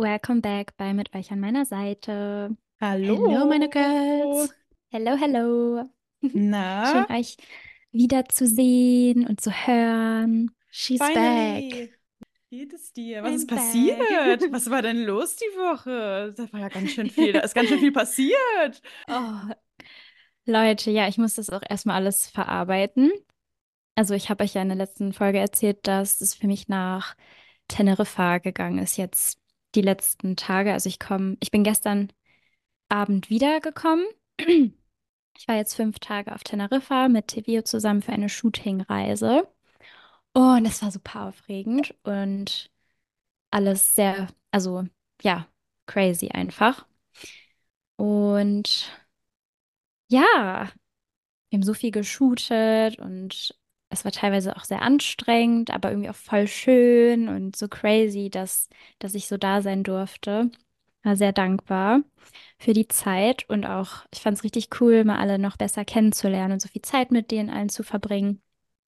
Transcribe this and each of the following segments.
welcome back bei Mit euch an meiner Seite. Hallo. Hello, meine Girls. Hello, hello. Schön, Na, euch wiederzusehen und zu hören. She's back. finally. Wie geht es dir? Was ist I'm back. passiert? Was war denn los die Woche? Da war ja ganz schön viel. Da ist ganz schön viel passiert. Oh, Leute, ja, ich muss das auch erstmal alles verarbeiten. Also ich habe euch ja in der letzten Folge erzählt, dass es für mich nach Teneriffa gegangen ist jetzt die letzten Tage. Also ich bin gestern Abend wiedergekommen. Ich war jetzt 5 Tage auf Teneriffa mit Tevio zusammen für eine Shootingreise. Und es war super aufregend und alles sehr, also ja, crazy einfach. Und ja, wir haben so viel geshootet und es war teilweise auch sehr anstrengend, aber irgendwie auch voll schön und so crazy, dass ich so da sein durfte. War sehr dankbar für die Zeit und auch, ich fand es richtig cool, mal alle noch besser kennenzulernen und so viel Zeit mit denen allen zu verbringen.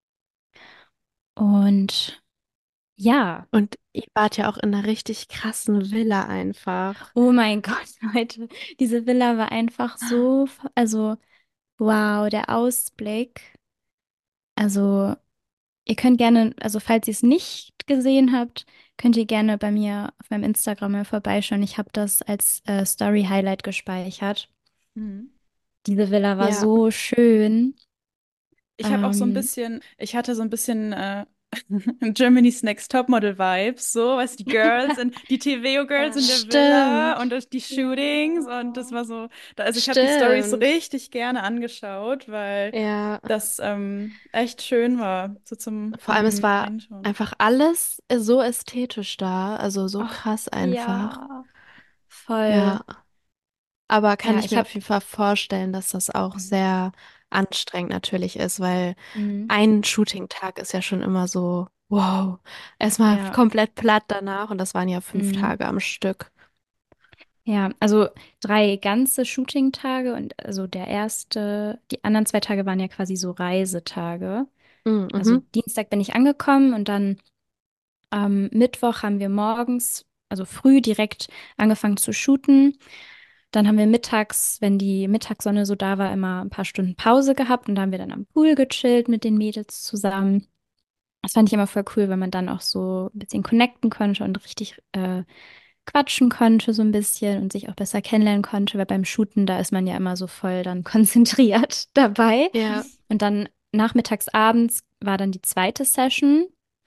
Und ja. Und ihr wart ja auch in einer richtig krassen Villa einfach. Oh mein Gott, Leute, diese Villa war einfach so, also wow, der Ausblick. Also ihr könnt gerne, also falls ihr es nicht gesehen habt, könnt ihr gerne bei mir auf meinem Instagram mal vorbeischauen. Ich habe das als Story-Highlight gespeichert. Mhm. Diese Villa war Ja. so schön. Ich habe auch so ein Ähm, bisschen, ich hatte so ein bisschen Germany's Next Topmodel Vibes, so, weißt du, die TVO-Girls in der Villa und Stimmt. die Shootings und das ja, war so, also ich habe die Stories Stimmt. richtig gerne angeschaut, weil Ja. das echt schön war, so Vor allem, es zum war Reinschauen. einfach alles so ästhetisch da. Also so oh, krass einfach. ja, voll. Ja. Aber kann Ja, ich ich mir auf habe, jeden Fall vorstellen, dass das auch sehr anstrengend natürlich ist, weil mhm, ein Shooting-Tag ist ja schon immer so, wow, erstmal ja. komplett platt danach und das waren ja fünf Mhm. Tage am Stück. Ja, also 3 ganze Shooting-Tage und also die anderen 2 Tage waren ja quasi so Reisetage. Also Mhm. Dienstag bin ich angekommen und dann am Mittwoch haben wir morgens, also früh direkt angefangen zu shooten. Dann haben wir mittags, wenn die Mittagssonne so da war, immer ein paar Stunden Pause gehabt und da haben wir dann am Pool gechillt mit den Mädels zusammen. Das fand ich immer voll cool, weil man dann auch so ein bisschen connecten konnte und richtig quatschen konnte so ein bisschen und sich auch besser kennenlernen konnte, weil beim Shooten, da ist man ja immer so voll dann konzentriert dabei. Ja. Und dann nachmittags, abends war dann die zweite Session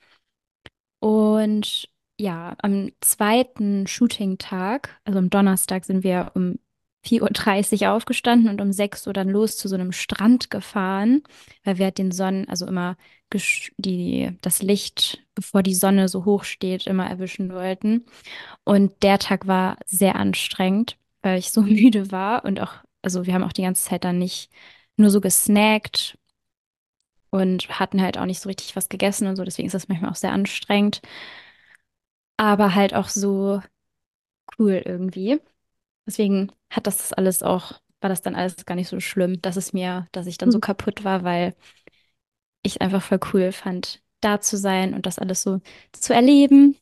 und ja, am zweiten Shooting-Tag, also am Donnerstag, sind wir um 4:30 Uhr aufgestanden und um 6 Uhr dann los zu so einem Strand gefahren, weil wir halt also immer das Licht, bevor die Sonne so hoch steht, immer erwischen wollten. Und der Tag war sehr anstrengend, weil ich so müde war und auch, also wir haben auch die ganze Zeit dann nicht nur so gesnackt und hatten halt auch nicht so richtig was gegessen und so, deswegen ist das manchmal auch sehr anstrengend, aber halt auch so cool irgendwie. Deswegen war das dann alles gar nicht so schlimm, dass ich dann so kaputt war, weil ich es einfach voll cool fand, da zu sein und das alles so zu erleben.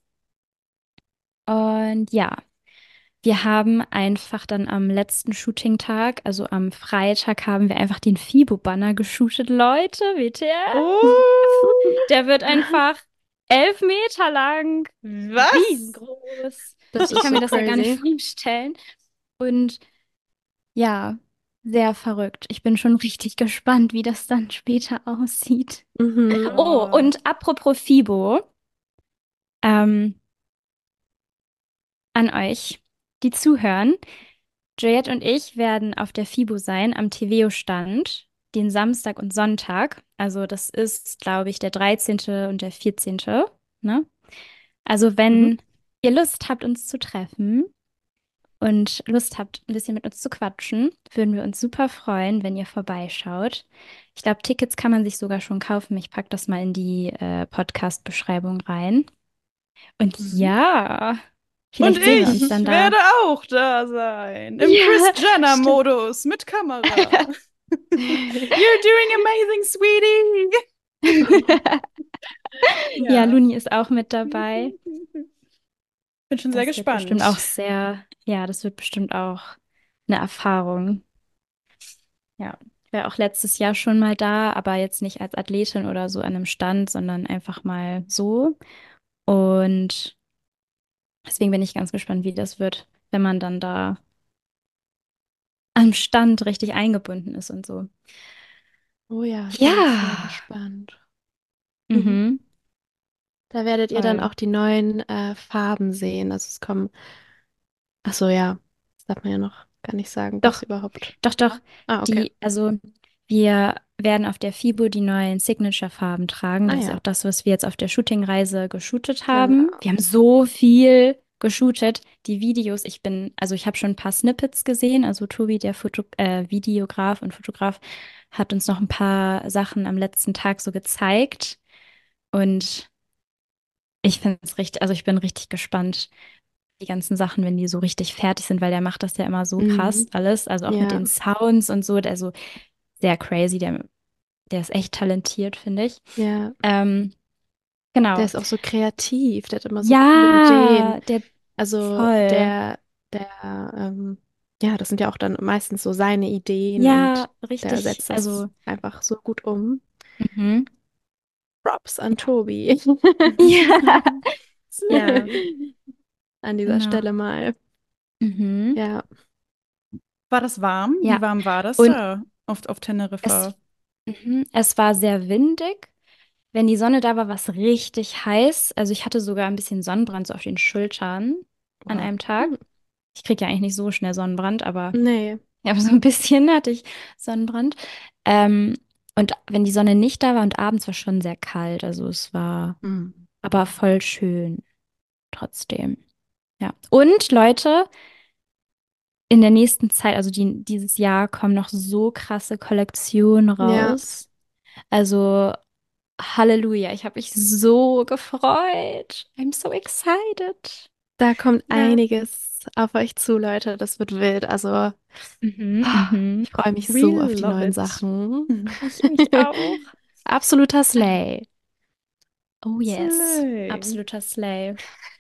Und ja. Wir haben einfach dann am letzten Shooting-Tag, also am Freitag, haben wir einfach den Fibo-Banner geshootet. Leute, WTF? Oh, Der wird einfach 11 Meter lang, was? riesengroß. Das Ich ist kann mir so das ja gar nicht crazy. vorstellen. Und ja, sehr verrückt. Ich bin schon richtig gespannt, wie das dann später aussieht. Mhm. Oh, Oh. und apropos Fibo, ähm, an euch, die zuhören. Juliette und ich werden auf der FIBO sein, am Tveo-Stand, den Samstag und Sonntag. Also das ist, glaube ich, der 13. und der 14., ne? Also Mhm. wenn ihr Lust habt, uns zu treffen und Lust habt, ein bisschen mit uns zu quatschen, würden wir uns super freuen, wenn ihr vorbeischaut. Ich glaube, Tickets kann man sich sogar schon kaufen. Ich packe das mal in die Podcast-Beschreibung rein. Und Mhm. ja, Und vielleicht sehen wir uns dann ich da. werde auch da sein. Im Kris Ja, stimmt. Jenner-Modus mit Kamera. You're doing amazing, sweetie. Ja, Ja. Luni ist auch mit dabei. Bin schon sehr Das wird bestimmt auch gespannt. sehr, ja, das wird bestimmt auch eine Erfahrung. Ja, ich war auch letztes Jahr schon mal da, aber jetzt nicht als Athletin oder so an einem Stand, sondern einfach mal so. Und deswegen bin ich ganz gespannt, wie das wird, wenn man dann da am Stand richtig eingebunden ist und so. Oh ja, ich bin auch sehr Ja, gespannt. Mhm. mhm, Da werdet ihr dann voll. auch die neuen Farben sehen. Also es kommen, ach so, ja, das darf man ja noch gar nicht sagen, was Doch, überhaupt. doch. Ah, okay. Also wir werden auf der FIBO die neuen Signature-Farben tragen. Ah Das ist ja ja, auch das, was wir jetzt auf der Shootingreise geshootet haben. genau. Wir haben so viel geshootet. Die Videos, also ich habe schon ein paar Snippets gesehen. Also Tobi, der Videograf und Fotograf, hat uns noch ein paar Sachen am letzten Tag so gezeigt. Und ich finde es richtig, also ich bin richtig gespannt, die ganzen Sachen, wenn die so richtig fertig sind, weil der macht das ja immer so krass Mhm. alles. Also auch mit Ja, den Sounds und so. Also sehr crazy. Der ist echt talentiert, finde ich. ja. Ähm, Der genau. ist auch so kreativ, der hat immer so coole Ideen. Ja, der Also voll. der, ja, das sind ja auch dann meistens so seine Ideen und Ja, der richtig. setzt das Also, einfach so gut um. mhm. Props an Tobi. Ja, ja, An dieser genau. Stelle mal. Mhm. Ja, War das warm? Wie Ja. warm war das Und da auf es, Teneriffa? es war sehr windig. Wenn die Sonne da war, war es richtig heiß. Also ich hatte sogar ein bisschen Sonnenbrand so auf den Schultern an wow. einem Hm. Tag. Ich kriege ja eigentlich nicht so schnell Sonnenbrand, aber Nee. ja, aber so ein bisschen hatte ich Sonnenbrand. Ähm, und wenn die Sonne nicht da war und abends war schon sehr kalt, also es war Hm. aber voll schön trotzdem. Ja. Und Leute, in der nächsten Zeit, also dieses Jahr, kommen noch so krasse Kollektionen Ja, raus. Also Halleluja, ich habe mich so gefreut. I'm so excited. da kommt Ja. einiges auf euch zu, Leute. Das wird wild. Also, Mhm, ah, mhm. ich freue mich We so auf die love neuen it. Sachen. Ich mich auch. Absoluter Slay. Oh yes, Slay. absoluter Slay.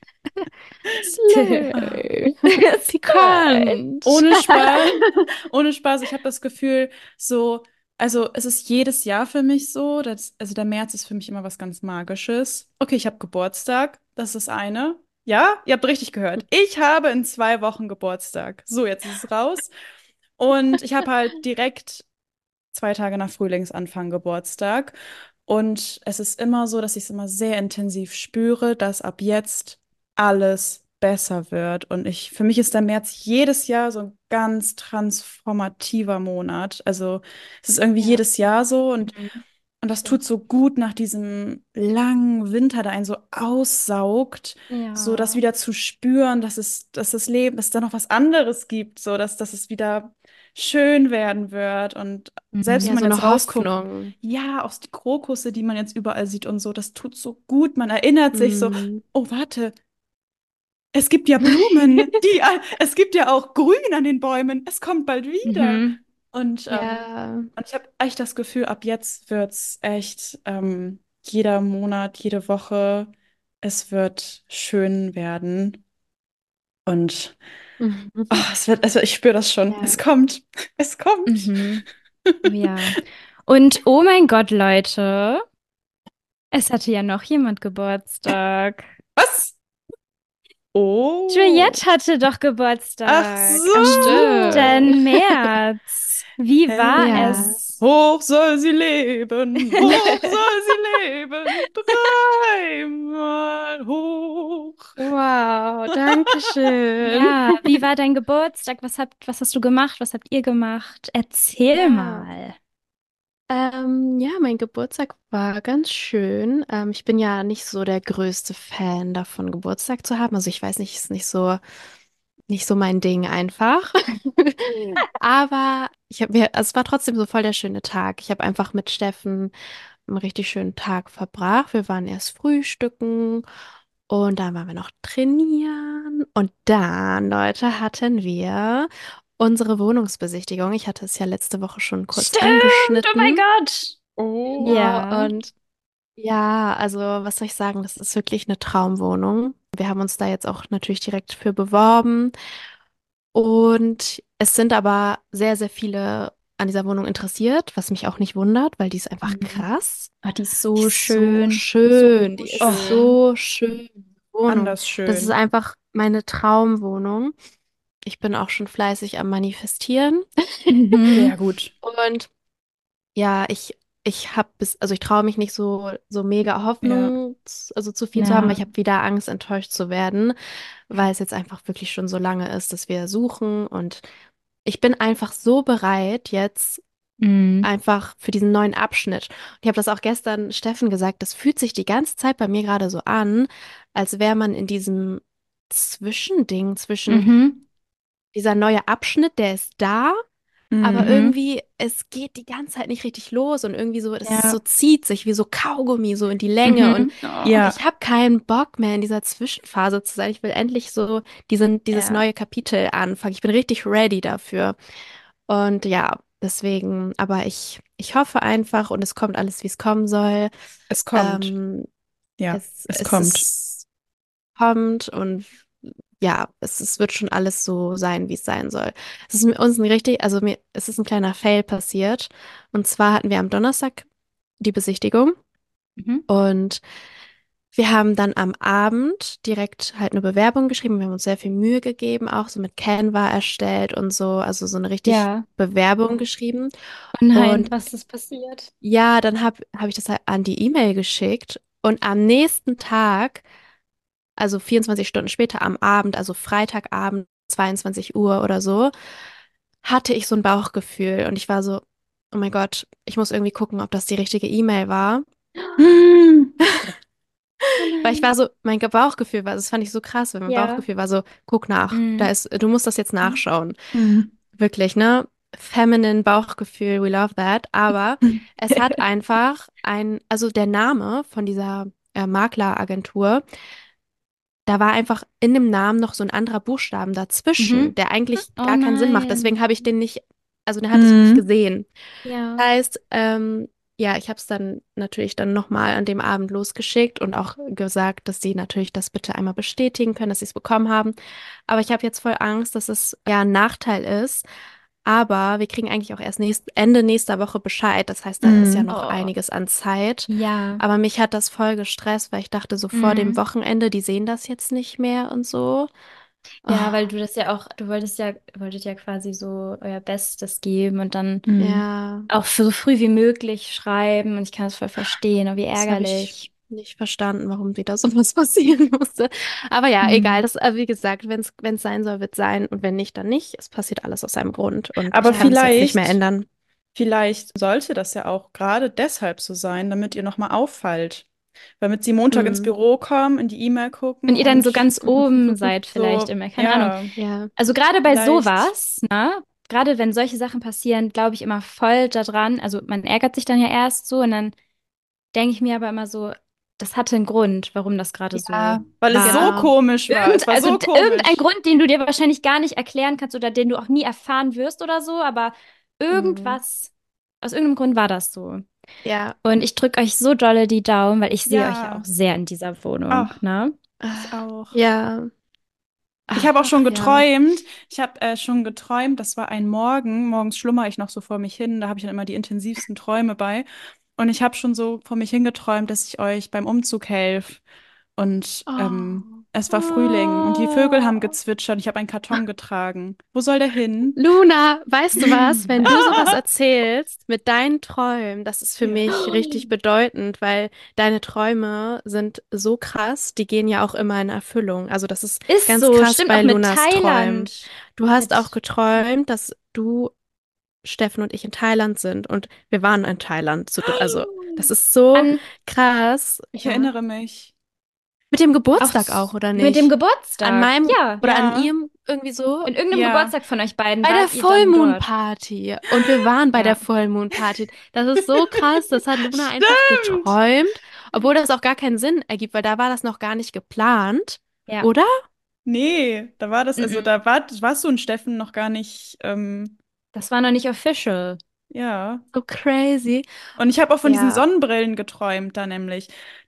Ah. Slay. Slay. Pikant. Ohne Spaß, ohne Spaß. Ich habe das Gefühl, so, also es ist jedes Jahr für mich so, also der März ist für mich immer was ganz Magisches. Okay, ich habe Geburtstag, das ist das eine. Ja, ihr habt richtig gehört. Ich habe in 2 Wochen Geburtstag. So, jetzt ist es raus. Und ich habe halt direkt 2 Tage nach Frühlingsanfang Geburtstag. Und es ist immer so, dass ich es immer sehr intensiv spüre, dass ab jetzt alles besser wird. Und für mich ist der März jedes Jahr so ein ganz transformativer Monat. Also es ist irgendwie Ja. jedes Jahr so Mhm. und das tut Stimmt. so gut nach diesem langen Winter, der einen so aussaugt, so das Ja. wieder zu spüren, dass das Leben, dass es da noch was anderes gibt, so dass es wieder schön werden wird. Und selbst wenn Ja, Mhm. man so jetzt eine rausguckt, Hoffnung. ja, auch die Krokusse, die man jetzt überall sieht und so, das tut so gut. Man erinnert sich so, Mm. oh, warte, es gibt ja Blumen, es gibt ja auch Grün an den Bäumen, es kommt bald wieder. Mhm. Und, Ja. und ich habe echt das Gefühl, ab jetzt wird's echt jeder Monat, jede Woche, es wird schön werden. Und Mhm. also ich spüre das schon. Es Ja. kommt. Es kommt. Mhm. Oh ja. Und oh mein Gott, Leute, es hatte ja noch jemand Geburtstag. Was? Oh. Juliette hatte doch Ach Geburtstag am so. siebten März. Wie war Ja. es? Hoch soll sie leben, hoch soll sie leben, dreimal hoch. Wow, danke schön. Ja, wie war dein Geburtstag? Was hast du gemacht? Was habt ihr gemacht? Erzähl Ja. mal. Ja, mein Geburtstag war ganz schön. Ich bin ja nicht so der größte Fan davon, Geburtstag zu haben. Also ich weiß nicht, ist nicht so mein Ding einfach. Aber also es war trotzdem so voll der schöne Tag. Ich habe einfach mit Steffen einen richtig schönen Tag verbracht. Wir waren erst frühstücken und dann waren wir noch trainieren. Und dann, Leute, hatten wir unsere Wohnungsbesichtigung. Ich hatte es ja letzte Woche schon kurz Stimmt, oh mein angeschnitten. Gott. Oh. Genau, Ja. und Ja, also was soll ich sagen, das ist wirklich eine Traumwohnung. Wir haben uns da jetzt auch natürlich direkt für beworben und es sind aber sehr, sehr viele an dieser Wohnung interessiert, was mich auch nicht wundert, weil die ist einfach Mhm. krass. Ah, die ist Die so ist so schön. So schön, die schön. ist Oh. so schön, die Wohnung. Anders Das ist schön. einfach meine Traumwohnung. Ich bin auch schon fleißig am Manifestieren. Mhm. Sehr gut. Und ja, ich habe also ich traue mich nicht so mega Ja. Hoffnung, also zu viel zu haben, weil Ja. ich habe wieder Angst, enttäuscht zu werden, weil es jetzt einfach wirklich schon so lange ist, dass wir suchen und ich bin einfach so bereit jetzt Mhm. einfach für diesen neuen Abschnitt. Und ich habe das auch gestern Steffen gesagt, das fühlt sich die ganze Zeit bei mir gerade so an, als wäre man in diesem Zwischending zwischen Mhm. dieser neue Abschnitt, der ist da. Aber Mhm. Mhm. irgendwie, es geht die ganze Zeit nicht richtig los und irgendwie so, das ist so Ja. zieht sich wie so Kaugummi so in die Länge und Mhm. Oh. Ja, ich habe keinen Bock mehr in dieser Zwischenphase zu sein. Ich will endlich so dieses Ja. neue Kapitel anfangen. Ich bin richtig ready dafür. Und ja, deswegen, aber ich hoffe einfach und es kommt alles, wie es kommen soll. es kommt. Ähm, Ja, es, es es kommt. ist, kommt und ja, es wird schon alles so sein, wie es sein soll. Es ist mit uns ein richtig, also mir, es ist ein kleiner Fail passiert. Und zwar hatten wir am Donnerstag die Besichtigung Mhm. und wir haben dann am Abend direkt halt eine Bewerbung geschrieben. Wir haben uns sehr viel Mühe gegeben, auch so mit Canva erstellt und so, also so eine richtig Ja. Bewerbung geschrieben. Oh nein, Und was ist passiert? ja, dann hab ich das halt an die E-Mail geschickt und am nächsten Tag, also 24 Stunden später am Abend, also Freitagabend, 22 Uhr oder so, hatte ich so ein Bauchgefühl und ich war so, oh mein Gott, ich muss irgendwie gucken, ob das die richtige E-Mail war. Hm. Oh Weil ich nein. war so, mein Bauchgefühl war, das fand ich so krass, weil mein Ja. Bauchgefühl war so, guck nach, da Mhm. ist, du musst das jetzt nachschauen. Mhm. Wirklich, ne? Feminine Bauchgefühl, we love that. Aber es hat einfach also der Name von dieser Makleragentur, da war einfach in dem Namen noch so ein anderer Buchstaben dazwischen, Mhm. der eigentlich Oh gar keinen Sinn macht. nein. Deswegen habe ich den nicht, also den hatte ich nicht Mhm. gesehen. Ja. Heißt, ja, ich habe es dann natürlich dann nochmal an dem Abend losgeschickt und auch gesagt, dass sie natürlich das bitte einmal bestätigen können, dass sie es bekommen haben. Aber ich habe jetzt voll Angst, dass es ja ein Nachteil ist. Aber wir kriegen eigentlich auch erst Ende nächster Woche Bescheid. Das heißt, da ist ja Mhm. noch Oh. einiges an Zeit. Ja. Aber mich hat das voll gestresst, weil ich dachte, so vor dem Mhm. Wochenende, die sehen das jetzt nicht mehr und so. Oh, Ja, weil du das ja auch, wolltet ja quasi so euer Bestes geben und dann Mhm. ja. auch so früh wie möglich schreiben. Und ich kann das voll verstehen, oh, wie Das habe ich ärgerlich. nicht verstanden, warum wieder sowas passieren musste. Aber ja, egal. Mhm. Das, wie gesagt, wenn es sein soll, wird sein. Und wenn nicht, dann nicht. Es passiert alles aus seinem Grund. Und ich Aber kann Ja. es jetzt nicht mehr ändern. vielleicht sollte das ja auch gerade deshalb so sein, damit ihr nochmal auffallt. Damit sie Montag ins Hm. Büro kommen, in die E-Mail Wenn gucken ihr dann so und ganz oben seid, vielleicht so, immer, keine Ahnung. ja, Ja, Also gerade bei vielleicht. sowas, ne? Gerade wenn solche Sachen passieren, glaube ich immer voll daran. Also man ärgert sich dann ja erst so und dann denke ich mir aber immer so, das hatte einen Grund, warum das gerade so ja, Weil es so war. genau. komisch war. Es war so Irgendein komisch. Grund, den du dir wahrscheinlich gar nicht erklären kannst oder den du auch nie erfahren wirst oder so, aber Hm. irgendwas, aus irgendeinem Grund war das so. Ja. Und ich drücke euch so dolle die Daumen, weil ich sehe euch ja Ja, auch sehr in dieser Wohnung, ach, ne? ich auch. Ja. Ich habe auch schon Ach ja. geträumt. Ich habe schon geträumt, das war ein Morgen. Morgens schlummer ich noch so vor mich hin. Da habe ich dann immer die intensivsten Träume bei. Und ich habe schon so vor mich hingeträumt, dass ich euch beim Umzug helfe. Und Oh. es war Frühling und die Vögel haben Oh. gezwitschert. Ich habe einen Karton getragen. Wo soll der hin? Luna, weißt du was? Wenn du sowas erzählst mit deinen Träumen, das ist für Ja. mich richtig bedeutend, weil deine Träume sind so krass, die gehen ja auch immer in Erfüllung. Also das ist Ist ganz so, krass stimmt auch bei mit Lunas Träumen. Thailand. Du hast auch Mit, geträumt, dass du, Steffen und ich in Thailand sind und wir waren in Thailand. Also das ist so an, krass. Ich Ja. erinnere mich. Mit dem auch Geburtstag auch, oder mit dem nicht? An Geburtstag. meinem Ja. oder an Ja, ihrem irgendwie so. In irgendeinem ja, Geburtstag von euch beiden Bei der wart ihr dann Full dort. Party. Und wir waren bei der Ja. Full Party. Das ist so krass. Das hat Luna einfach stimmt. geträumt, obwohl das auch gar keinen Sinn ergibt, weil da war das noch gar nicht geplant, Ja. oder? Nee, da war das, also Mhm. warst du und Steffen noch gar nicht. Das war noch nicht official. Ja. So crazy. Und ich habe auch von diesen Ja. Sonnenbrillen geträumt, da nämlich,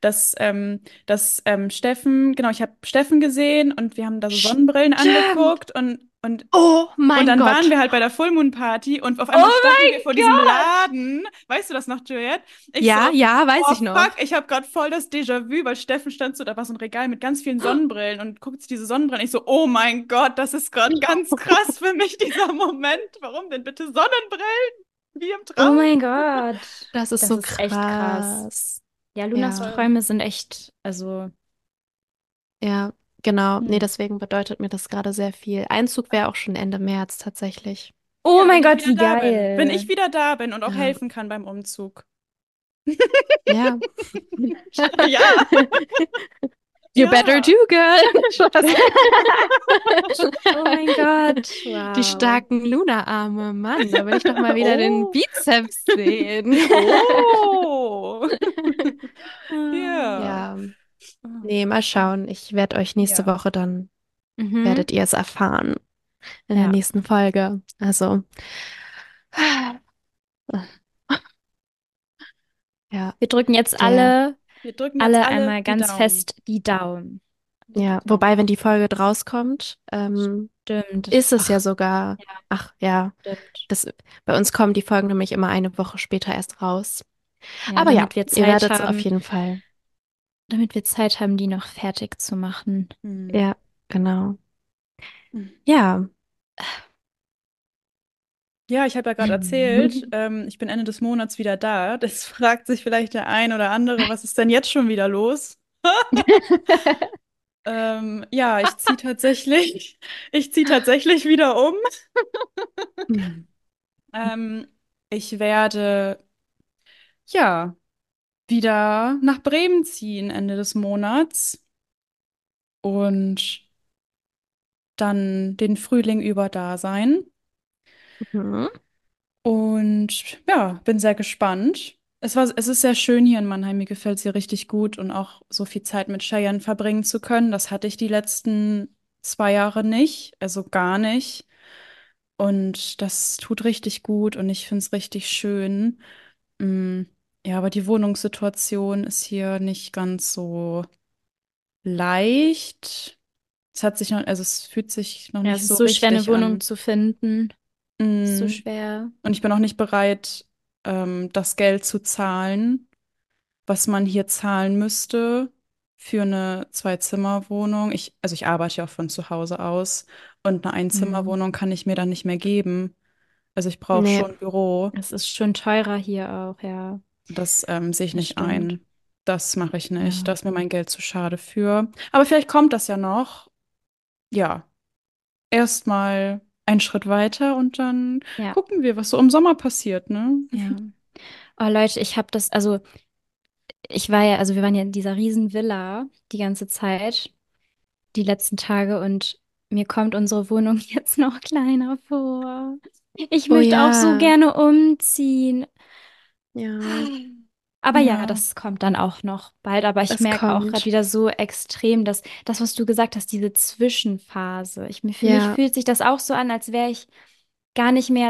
dass Steffen, genau, ich habe Steffen gesehen und wir haben da so Sonnenbrillen Stimmt. angeguckt Oh und mein dann waren Gott. wir halt bei der Full Moon Party und auf einmal Oh standen wir mein vor diesem Gott! Laden. Weißt du das noch, Juliette? Ich so, Ja, ja, weiß oh ich noch. fuck, ich habe gerade voll das Déjà-vu, weil Steffen stand so, da war so ein Regal mit ganz vielen Sonnenbrillen und guckt sich diese Sonnenbrillen. Ich so, oh mein Gott, das ist gerade ganz krass für mich, dieser Moment. Warum denn bitte Sonnenbrillen? Wie im Oh Traum? mein Gott. Das ist Das so ist echt krass. krass. Ja, Lunas Ja, Voll. Träume sind echt, also, ja, genau. Nee, hm. deswegen bedeutet mir das gerade sehr viel. Einzug wäre auch schon Ende März tatsächlich. Oh Ja, wenn mein ich Gott, wieder wie da bin. Wenn ich geil. wieder da bin und auch Ja, helfen kann beim Umzug. ja. Ja, You better ja. do, girl. Spaß. Oh mein Gott, Die wow. starken Luna-Arme, Mann, da will ich doch mal wieder den Oh, Bizeps sehen. oh. Ah. Ja. Ja, nee, mal schauen. Ich werde euch nächste Ja. Woche dann, Mhm. werdet ihr es erfahren in der Ja, nächsten Folge. Also, ja, wir drücken jetzt der, Wir drücken jetzt alle alle einmal die ganz Daumen. fest die Daumen. ja, Die wobei, wenn Daumen. die Folge rauskommt, Stimmt. ist es ja Ach, sogar, ja, ach ja, stimmt. das, bei uns kommen die Folgen nämlich immer eine Woche später erst raus. Ja, Aber ja, damit wir ihr Zeit werdet es auf haben, jeden Fall. die noch fertig zu machen. Hm. Ja, genau. Hm. Ja. Ja, ich habe ja gerade erzählt, ich bin Ende des Monats wieder da. Das fragt sich vielleicht der ein oder andere, was ist denn jetzt schon wieder los? Ja, ich ziehe tatsächlich wieder um. Ähm, Ich werde, ja, wieder nach Bremen ziehen Ende des Monats und dann den Frühling über da sein. Mhm. Und ja, bin sehr gespannt. Es ist sehr schön hier in Mannheim. Mir gefällt es hier richtig gut und auch so viel Zeit mit Cheyenne verbringen zu können. Das hatte ich die letzten 2 Jahre nicht, also gar nicht. Und das tut richtig gut und ich finde es richtig schön. Mm, ja, aber die Wohnungssituation ist hier nicht ganz so leicht. Es fühlt sich noch Ja, es nicht ist so so schwer, eine richtig Wohnung an. zu finden. Ist so Mm, schwer. und ich bin auch nicht bereit, das Geld zu zahlen, was man hier zahlen müsste für eine Zwei-Zimmer-Wohnung. Also ich arbeite ja auch von zu Hause aus und eine Hm. Einzimmerwohnung kann ich mir dann nicht mehr geben. Also ich brauche Nee, schon ein Büro. Es ist schon teurer hier auch, ja. Das sehe ich Das nicht stimmt. ein. Das mache ich nicht. Da Ja. ist mir mein Geld zu schade für. Aber vielleicht kommt das ja noch. Ja, erstmal einen Schritt weiter und dann Ja, gucken wir, was so im Sommer passiert, ne? ja. Oh Leute, also wir waren ja in dieser riesen Villa die ganze Zeit, die letzten Tage und mir kommt unsere Wohnung jetzt noch kleiner vor. Ich oh möchte auch so ja, gerne umziehen. ja, Aber ja, Ja, das kommt dann auch noch bald. Aber ich es merke auch gerade kommt. wieder so extrem, dass das, was du gesagt hast, diese Zwischenphase. Für mich Ja, fühlt sich das auch so an, als wäre ich gar nicht mehr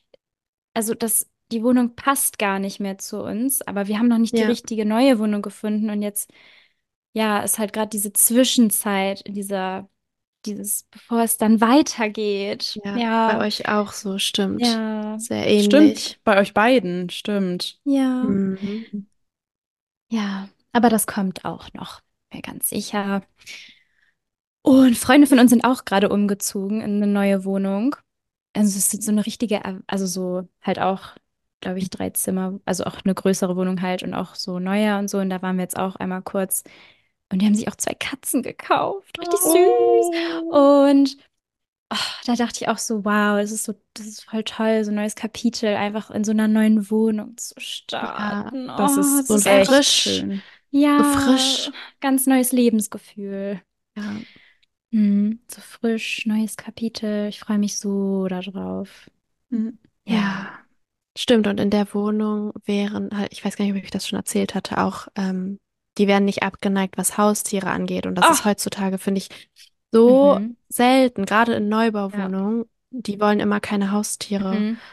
die Wohnung passt gar nicht mehr zu uns. Aber wir haben noch nicht die ja, richtige neue Wohnung gefunden. Und jetzt, ja, ist halt gerade diese Zwischenzeit, bevor es dann weitergeht. ja, bei Ja, euch auch so, stimmt. ja, Sehr stimmt. ähnlich. Bei euch beiden, stimmt. ja, Mhm. ja. Aber das kommt auch noch, mir ganz sicher. Und Freunde von uns sind auch gerade umgezogen in eine neue Wohnung. Also es ist so eine richtige, also so halt auch, glaube ich, 3 Zimmer, also auch eine größere Wohnung halt und auch so neuer und so. Und da waren wir jetzt auch einmal kurz. Und die haben sich auch 2 Katzen gekauft. Richtig süß. Oh. Und da dachte ich auch so, wow, das ist voll toll, so ein neues Kapitel, einfach in so einer neuen Wohnung zu Ja, starten. Das Oh, ist das so ist ein einfach, echt frisch, schön. so ja, frisch. ganz neues Lebensgefühl. Ja, So frisch, neues Kapitel. Ich freue mich so darauf. Mhm. Ja. ja, stimmt. Und in der Wohnung wären halt, ich weiß gar nicht, ob ich das schon erzählt hatte, auch, die werden nicht abgeneigt, was Haustiere angeht. Und das ist Ah, heutzutage, finde ich, so Mhm. selten, gerade in Ja. Neubauwohnungen. Die wollen immer keine Haustiere. Mhm.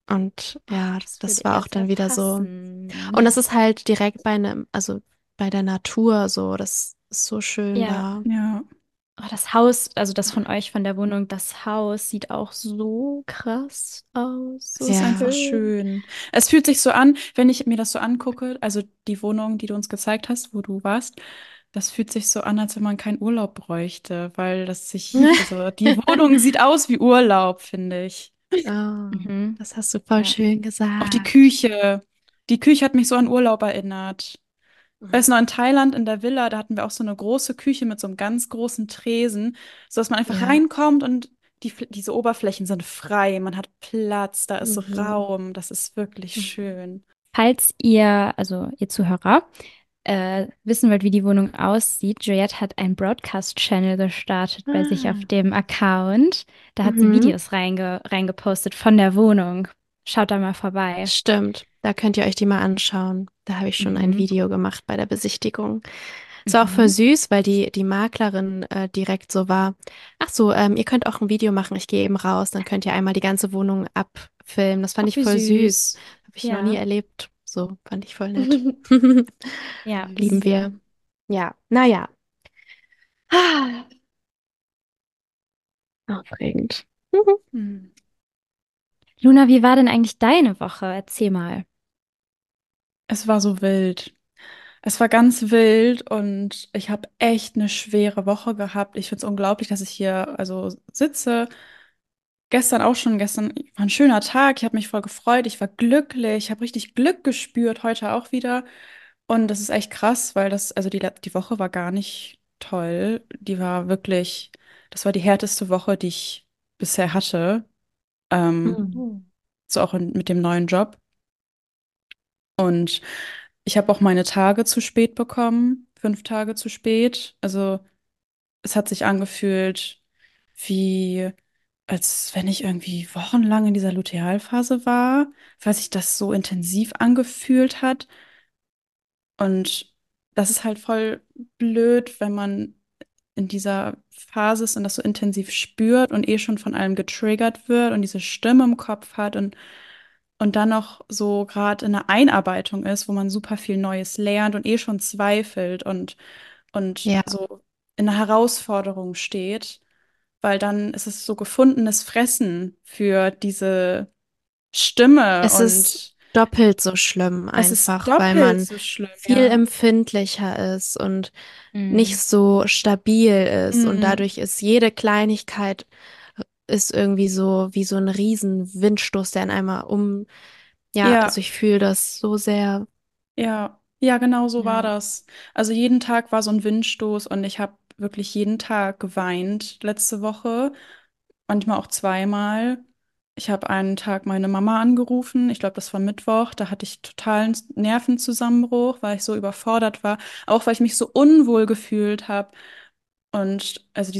Und ja, Das das würde war eher auch sehr dann wieder so. Und passen. das ist halt direkt also bei der Natur so. Das ist so schön Ja. da. Ja, Oh, das Haus, also das von euch, von der Wohnung, das Haus sieht auch so krass aus. es So ist Ja, einfach schön. schön. Es fühlt sich so an, wenn ich mir das so angucke, also die Wohnung, die du uns gezeigt hast, wo du warst, das fühlt sich so an, als wenn man keinen Urlaub bräuchte, weil also die Wohnung sieht aus wie Urlaub, finde ich. oh, Mhm. das hast du voll Ja. schön Auch die gesagt. Küche. Die Küche hat mich so an Urlaub erinnert. Weißt du noch, in Thailand in der Villa, da hatten wir auch so eine große Küche mit so einem ganz großen Tresen, sodass man einfach Ja. reinkommt und diese Oberflächen sind frei, man hat Platz, da ist Mhm. Raum, das ist wirklich schön. Falls ihr, also ihr Zuhörer, wissen wollt, wie die Wohnung aussieht, Juliette hat einen Broadcast-Channel gestartet bei sich auf Ah, dem Account. Da hat sie Mhm. Videos reingepostet von der Wohnung. Schaut da mal vorbei. Stimmt. Da könnt ihr euch die mal anschauen. Da habe ich schon ein Mhm. Video gemacht bei der Besichtigung. Es war auch voll Mhm. süß, weil die Maklerin direkt so war. Ach so, ihr könnt auch ein Video machen. Ich gehe eben raus. Dann könnt ihr einmal die ganze Wohnung abfilmen. Das fand Ach, ich wie voll süß. süß. Habe ich noch nie Ja. erlebt. So, fand ich voll nett. Ja. Lieben süß. wir. Ja, naja. Ah, aufregend. Hm. Luna, wie war denn eigentlich deine Woche? Erzähl mal. Es war so wild. Es war ganz wild und ich habe echt eine schwere Woche gehabt. Ich finde es unglaublich, dass ich hier also sitze. Gestern war ein schöner Tag. Ich habe mich voll gefreut. Ich war glücklich. Ich habe richtig Glück gespürt, heute auch wieder. Und das ist echt krass, weil also die Woche war gar nicht toll. Das war die härteste Woche, die ich bisher hatte. Ähm, Mhm. so auch mit dem neuen Job. Und ich habe auch meine Tage zu spät bekommen, 5 Tage zu spät. Also es hat sich angefühlt wie, als wenn ich irgendwie wochenlang in dieser Lutealphase war, weil sich das so intensiv angefühlt hat. Und das ist halt voll blöd, wenn man in dieser Phase ist und das so intensiv spürt und eh schon von allem getriggert wird und diese Stimme im Kopf hat und dann noch so gerade in einer Einarbeitung ist, wo man super viel Neues lernt und eh schon zweifelt und Ja, so in einer Herausforderung steht, weil dann ist es so gefundenes Fressen für diese Stimme es ist und doppelt so schlimm es ist einfach, weil doppelt man so schlimm, viel ja. empfindlicher ist und nicht Mhm. so stabil ist und Mm, dadurch ist jede Kleinigkeit ist irgendwie so wie so ein riesen Windstoß, der in einmal ja, also ja, ich fühle das so sehr. ja, genau so war Ja. das. Also jeden Tag war so ein Windstoß und ich habe wirklich jeden Tag geweint letzte Woche. Manchmal auch zweimal. Ich habe einen Tag meine Mama angerufen. Ich glaube, das war Mittwoch. Da hatte ich totalen Nervenzusammenbruch, weil ich so überfordert war. Auch weil ich mich so unwohl gefühlt habe. Und also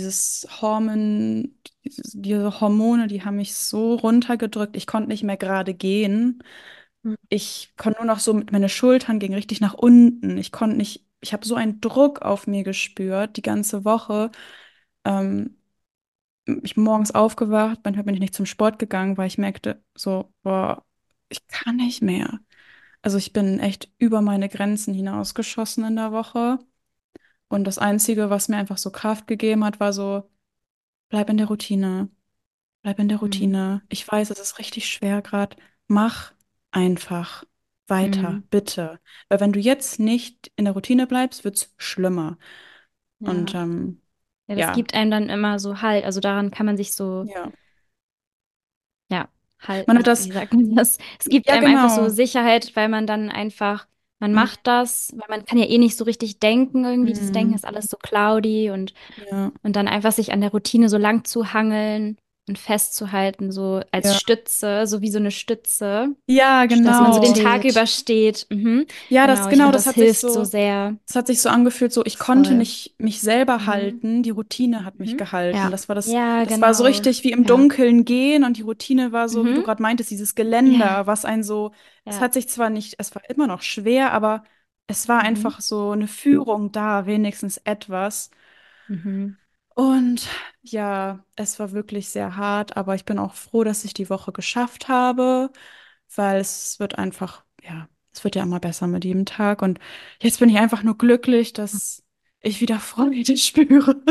diese Hormone, die haben mich so runtergedrückt. Ich konnte nicht mehr gerade gehen. Ich konnte nur noch so mit meine Schultern gingen richtig nach unten. Ich konnte nicht, ich habe so einen Druck auf mir gespürt, die ganze Woche. Ähm, Ich bin morgens aufgewacht, manchmal bin ich nicht zum Sport gegangen, weil ich merkte, so, boah, ich kann nicht mehr. Also ich bin echt über meine Grenzen hinausgeschossen in der Woche. Und das Einzige, was mir einfach so Kraft gegeben hat, war so, bleib in der Routine, bleib in der Mhm. Routine. Ich weiß, es ist richtig schwer gerade. Mach einfach weiter, Mhm. bitte. Weil wenn du jetzt nicht in der Routine bleibst, wird's schlimmer. Und Ja. Ja, das ja, gibt einem dann immer so Halt. Also daran kann man sich so, ja. ja, halt, Man hat also das, wie sagt man das? Es gibt ja, einem einfach so genau. Sicherheit, weil man dann einfach, man Mm, macht das, weil man kann ja eh nicht so richtig denken irgendwie. Das Denken mm, ist alles so cloudy ja. und dann einfach sich an der Routine so lang zu hangeln und festzuhalten, so als Ja, Stütze, so wie so eine Stütze, ja, dass man so den genau. Tag Stabilität. übersteht. Mhm. Ja, Genau, ich finde, das hilft so sehr. das hat sich so angefühlt, so ich konnte Voll. nicht mich selber Mhm. halten, die Routine hat mich Mhm. gehalten. Ja, Ja, Das war so genau. richtig wie im ja. Dunkeln gehen und die Routine war so, wie du Mhm. gerade meintest, dieses Ja, Geländer, was ein so, es ja. hat sich zwar nicht, es war immer noch schwer, aber es war Mhm. einfach so eine Führung da, wenigstens etwas. Mhm. Und ja, es war wirklich sehr hart, aber ich bin auch froh, dass ich die Woche geschafft habe, weil es wird einfach, ja, es wird ja immer besser mit jedem Tag. Und jetzt bin ich einfach nur glücklich, dass ich wieder Freude spüre.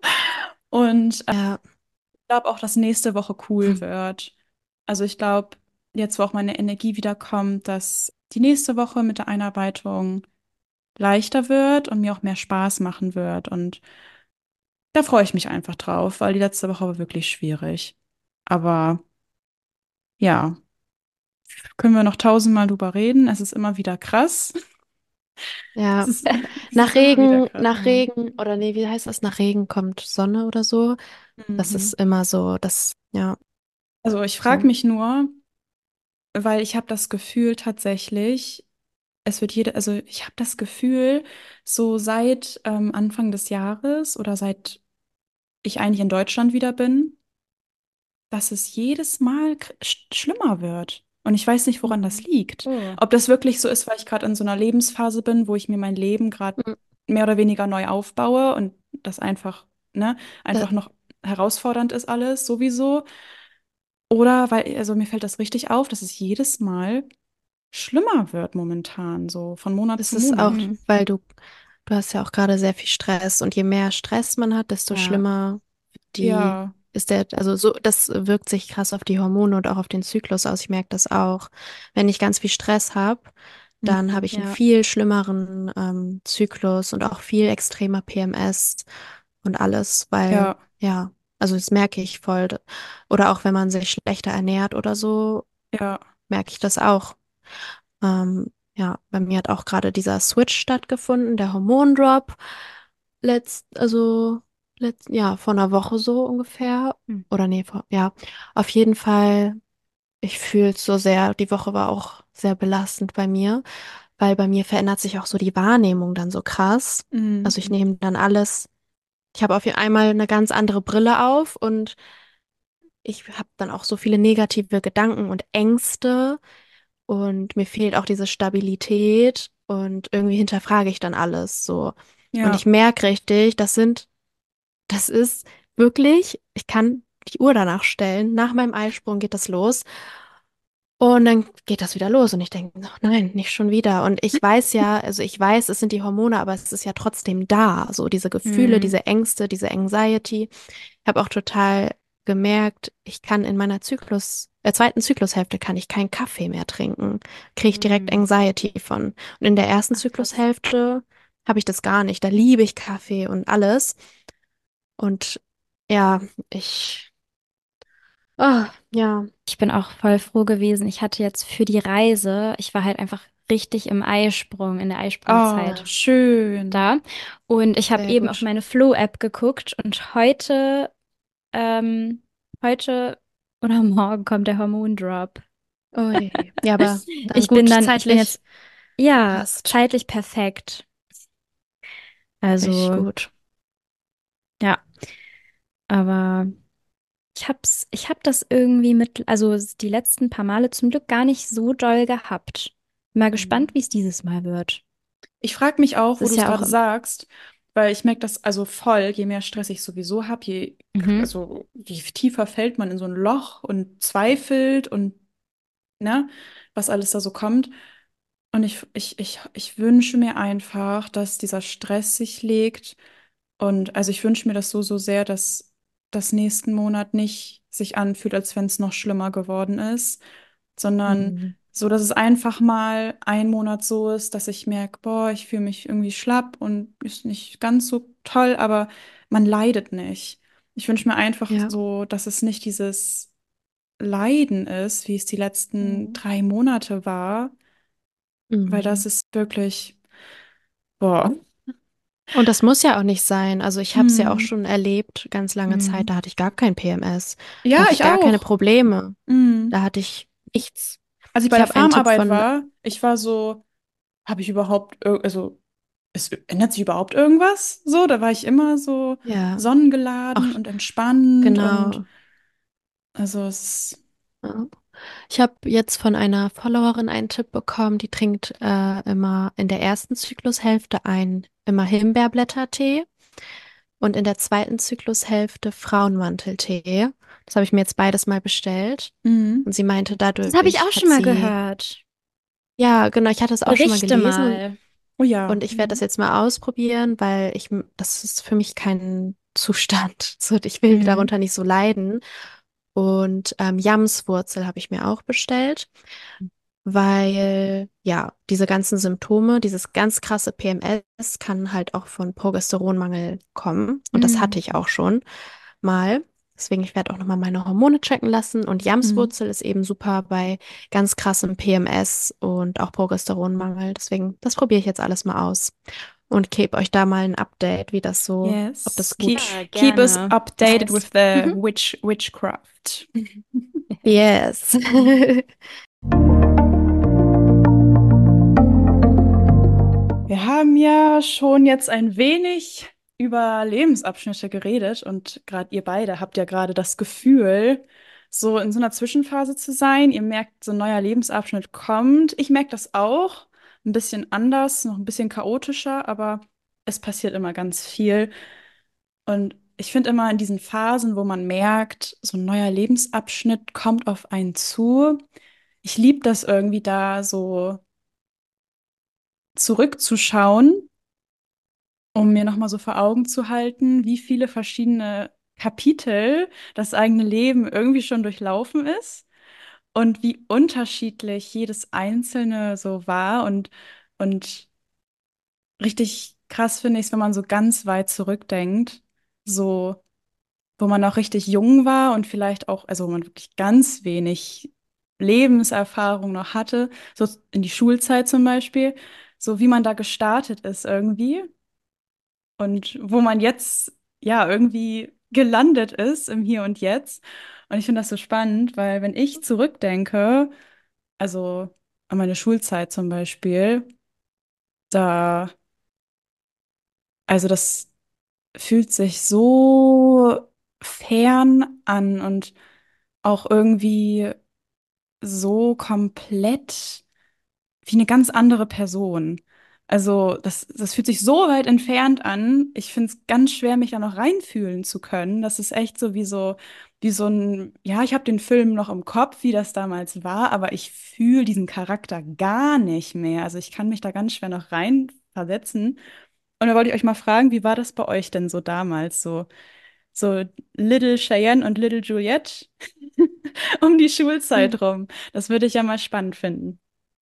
Und ich Ja, glaube auch, dass nächste Woche cool wird. Also ich glaube, jetzt, wo auch meine Energie wieder kommt, dass die nächste Woche mit der Einarbeitung leichter wird und mir auch mehr Spaß machen wird. Und da freue ich mich einfach drauf, weil die letzte Woche war wirklich schwierig. Aber ja, können wir noch tausendmal drüber reden. Es ist immer wieder krass. Es ja. ist, es ist immer wieder krass. Nach Regen, oder nee, wie heißt das? Nach Regen kommt Sonne oder so. Das ist Mhm. immer so, das, ja, Also ich frage so. mich nur, weil ich habe das Gefühl tatsächlich, also ich habe das Gefühl, so seit Anfang des Jahres oder seit ich eigentlich in Deutschland wieder bin, dass es jedes Mal schlimmer wird. Und ich weiß nicht, woran das Mhm. liegt. Oh. Ob das wirklich so ist, weil ich gerade in so einer Lebensphase bin, wo ich mir mein Leben gerade Mhm. mehr oder weniger neu aufbaue und das einfach, ne, Da- einfach noch herausfordernd ist alles sowieso. Oder weil, also mir fällt das richtig auf, dass es jedes Mal schlimmer wird momentan, so von Monat Das zu ist auch, Monat. Hm. weil du hast ja auch gerade sehr viel Stress und je mehr Stress man hat, desto Ja. schlimmer die Ja. ist der, also so, das wirkt sich krass auf die Hormone und auch auf den Zyklus aus. Ich merke das auch. Wenn ich ganz viel Stress habe, dann habe Mhm. ich einen Ja. viel schlimmeren Zyklus und auch viel extremer PMS und alles, weil, Ja. ja, also das merke ich voll. Oder auch wenn man sich schlechter ernährt oder so, Ja. merke ich das auch. Ja, bei mir hat auch gerade dieser Switch stattgefunden, der Hormondrop. Also, ja, vor einer Woche so ungefähr. Hm. Oder nee, ja, auf jeden Fall, ich fühle es so sehr. Die Woche war auch sehr belastend bei mir, weil bei mir verändert sich auch so die Wahrnehmung dann so krass. Mhm. Also ich nehme dann alles, ich habe auf einmal eine ganz andere Brille auf und ich habe dann auch so viele negative Gedanken und Ängste. Und mir fehlt auch diese Stabilität und irgendwie hinterfrage ich dann alles so. Und ich Ja. merke richtig, das ist wirklich, ich kann die Uhr danach stellen. Nach meinem Eisprung geht das los. Und dann geht das wieder los und ich denke, oh nein, nicht schon wieder. Und ich weiß ja, also ich weiß, es sind die Hormone, aber es ist ja trotzdem da. So diese Gefühle, Hm. diese Ängste, diese Anxiety. Ich habe auch total gemerkt, ich kann in meiner zweiten Zyklushälfte kann ich keinen Kaffee mehr trinken. Kriege ich direkt Hm. Anxiety von. Und in der ersten Ach, krass. Zyklushälfte habe ich das gar nicht. Da liebe ich Kaffee und alles. Und ja, ja, Ich bin auch voll froh gewesen. Ich hatte jetzt für die Reise, ich war halt einfach richtig im Eisprung, in der Oh, ja, Eisprungzeit schön. da. Und ich habe sehr eben auf gut. meine Flow-App geguckt und ähm, heute oder morgen kommt der Hormondrop. Ui. Ja, aber dann Ich bin jetzt, ja, gepasst. zeitlich perfekt. Richtig Also, gut. ja, aber ich hab das irgendwie also die letzten paar Male zum Glück gar nicht so doll gehabt. Mal Mhm. gespannt, wie es dieses Mal wird. Ich frage mich auch, Es wo du ist es ja auch, gerade sagst, weil ich merke das also voll, je mehr Stress ich sowieso habe, mhm, also je tiefer fällt man in so ein Loch und zweifelt und ne, was alles da so kommt. Und ich wünsche mir einfach, dass dieser Stress sich legt. Und also ich wünsche mir das so, so sehr, dass das nächsten Monat nicht sich anfühlt, als wenn es noch schlimmer geworden ist, sondern Mhm. so, dass es einfach mal ein Monat so ist, dass ich merke, boah, ich fühle mich irgendwie schlapp und ist nicht ganz so toll, aber man leidet nicht. Ich wünsche mir einfach Ja. so, dass es nicht dieses Leiden ist, wie es die letzten Mhm. 3 Monate war, weil das Mhm. ist wirklich, boah. Und das muss ja auch nicht sein. Also ich habe es ja auch Hm. schon erlebt, ganz lange Zeit, mhm. da hatte ich gar kein PMS. Da Ja, hatte ich ich gar keine auch. Probleme. Hm. Da hatte ich nichts. Als ich bei Ich der habe einen Tipp Farmarbeit von, war, ich war so, habe ich überhaupt, also, ändert sich überhaupt irgendwas? So, da war ich immer so ja, auch sonnengeladen und entspannt und genau. also es ist, Ja. Ich habe jetzt von einer Followerin einen Tipp bekommen, die trinkt immer in der ersten Zyklushälfte immer Himbeerblättertee. und in der zweiten Zyklushälfte Frauenmanteltee. Das habe ich mir jetzt beides mal bestellt. Mhm. Und sie meinte, Das habe ich dadurch auch schon hat mal sie, gehört. ja, genau, ich hatte es auch schon mal Berichte gelesen mal. Oh ja. und ich werde das Mhm. jetzt mal ausprobieren, weil das ist für mich kein Zustand. So, ich will Mhm. darunter nicht so leiden. Und Jamswurzel habe ich mir auch bestellt, weil ja, diese ganzen Symptome, dieses ganz krasse PMS kann halt auch von Progesteronmangel kommen. Und das hatte Mm. ich auch schon mal. Deswegen, ich werde auch nochmal meine Hormone checken lassen. Und Mhm. Jamswurzel ist eben super bei ganz krassem PMS und auch Progesteronmangel. Deswegen, das probiere ich jetzt alles mal aus und gebe euch da mal ein Update, wie das so, ob Yes. das Keep, Ja, keep us gerne. updated Weiß. with the Mhm. witchcraft. Yes. Wir haben ja schon jetzt ein wenig über Lebensabschnitte geredet und gerade ihr beide habt ja gerade das Gefühl, so in so einer Zwischenphase zu sein. Ihr merkt, so ein neuer Lebensabschnitt kommt. Ich merke das auch, ein bisschen anders, noch ein bisschen chaotischer, aber es passiert immer ganz viel. Und ich finde immer in diesen Phasen, wo man merkt, so ein neuer Lebensabschnitt kommt auf einen zu. Ich liebe das irgendwie da so zurückzuschauen, um mir nochmal so vor Augen zu halten, wie viele verschiedene Kapitel das eigene Leben irgendwie schon durchlaufen ist und wie unterschiedlich jedes einzelne so war. Und richtig krass finde ich es, wenn man so ganz weit zurückdenkt, so wo man auch richtig jung war und vielleicht auch, also wo man wirklich ganz wenig Lebenserfahrung noch hatte, so in die Schulzeit zum Beispiel, so wie man da gestartet ist irgendwie und wo man jetzt ja irgendwie gelandet ist im Hier und Jetzt. Und ich finde das so spannend, weil wenn ich zurückdenke, also an meine Schulzeit zum Beispiel, da, also das fühlt sich so fern an und auch irgendwie so komplett wie eine ganz andere Person. Also, das fühlt sich so weit entfernt an. Ich finde es ganz schwer, mich da noch reinfühlen zu können. Das ist echt so wie so ein, ja, ich habe den Film noch im Kopf, wie das damals war, aber ich fühle diesen Charakter gar nicht mehr. Also, ich kann mich da ganz schwer noch reinversetzen. Und da wollte ich euch mal fragen, wie war das bei euch denn so damals? So Little Cheyenne und Little Juliette um die Schulzeit rum. Das würde ich ja mal spannend finden.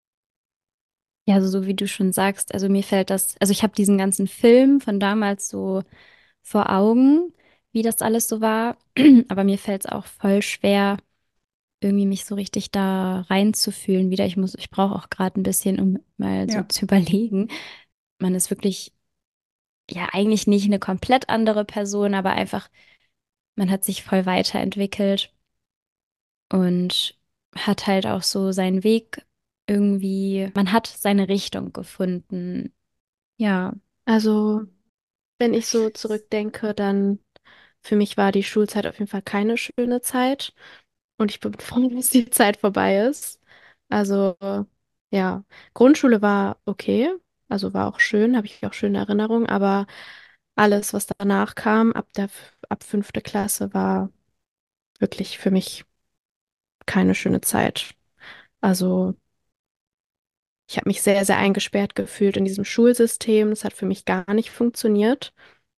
Ja, also so wie du schon sagst, also mir fällt das, also ich habe diesen ganzen Film von damals so vor Augen, wie das alles so war, aber mir fällt es auch voll schwer, irgendwie mich so richtig da reinzufühlen wieder. Ich brauche auch gerade ein bisschen, um mal so Ja. zu überlegen. Man ist wirklich, ja, eigentlich nicht eine komplett andere Person, aber einfach, man hat sich voll weiterentwickelt und hat halt auch so seinen Weg irgendwie, man hat seine Richtung gefunden. Ja. Also, wenn ich so zurückdenke, dann für mich war die Schulzeit auf jeden Fall keine schöne Zeit. Und ich bin froh, dass die Zeit vorbei ist. Also, ja, Grundschule war okay, also war auch schön, habe ich auch schöne Erinnerungen, aber alles, was danach kam, ab fünfte Klasse, war wirklich für mich keine schöne Zeit. Also, ich habe mich sehr, sehr eingesperrt gefühlt in diesem Schulsystem. Es hat für mich gar nicht funktioniert.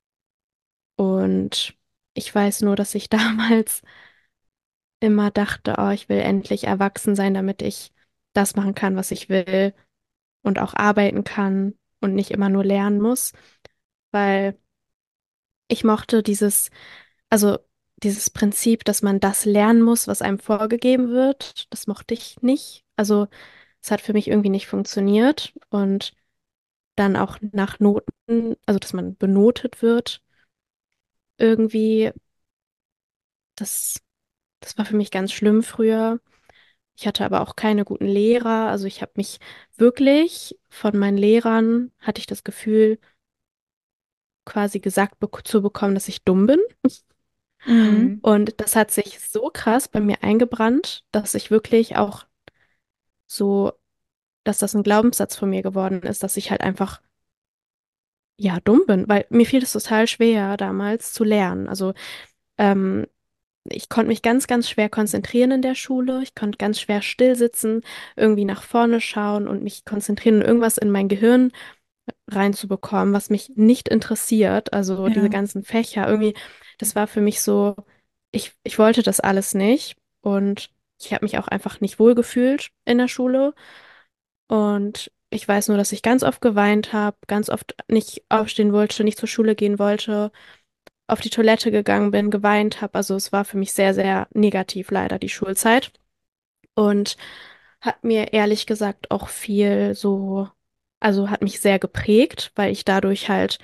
Und ich weiß nur, dass ich damals immer dachte, oh, ich will endlich erwachsen sein, damit ich das machen kann, was ich will und auch arbeiten kann und nicht immer nur lernen muss, weil ich mochte also dieses Prinzip, dass man das lernen muss, was einem vorgegeben wird, das mochte ich nicht. Also es hat für mich irgendwie nicht funktioniert und dann auch nach Noten, also dass man benotet wird, irgendwie, das, das war für mich ganz schlimm früher. Ich hatte aber auch keine guten Lehrer. Also ich habe mich wirklich von meinen Lehrern, hatte ich das Gefühl, quasi gesagt zu bekommen, dass ich dumm bin. Mhm. Mhm. Und das hat sich so krass bei mir eingebrannt, dass ich wirklich auch so, dass das ein Glaubenssatz von mir geworden ist, dass ich halt einfach ja dumm bin, weil mir fiel es total schwer damals zu lernen. Also ähm, ich konnte mich ganz, ganz schwer konzentrieren in der Schule. Ich konnte ganz schwer still sitzen, irgendwie nach vorne schauen und mich konzentrieren und irgendwas in mein Gehirn reinzubekommen, was mich nicht interessiert. Also diese Ja. ganzen Fächer, irgendwie, das war für mich so, ich wollte das alles nicht und ich habe mich auch einfach nicht wohlgefühlt in der Schule. Und ich weiß nur, dass ich ganz oft geweint habe, ganz oft nicht aufstehen wollte, nicht zur Schule gehen wollte, auf die Toilette gegangen bin, geweint habe. Also es war für mich sehr, sehr negativ leider die Schulzeit und hat mir ehrlich gesagt auch viel so, also hat mich sehr geprägt, weil ich dadurch halt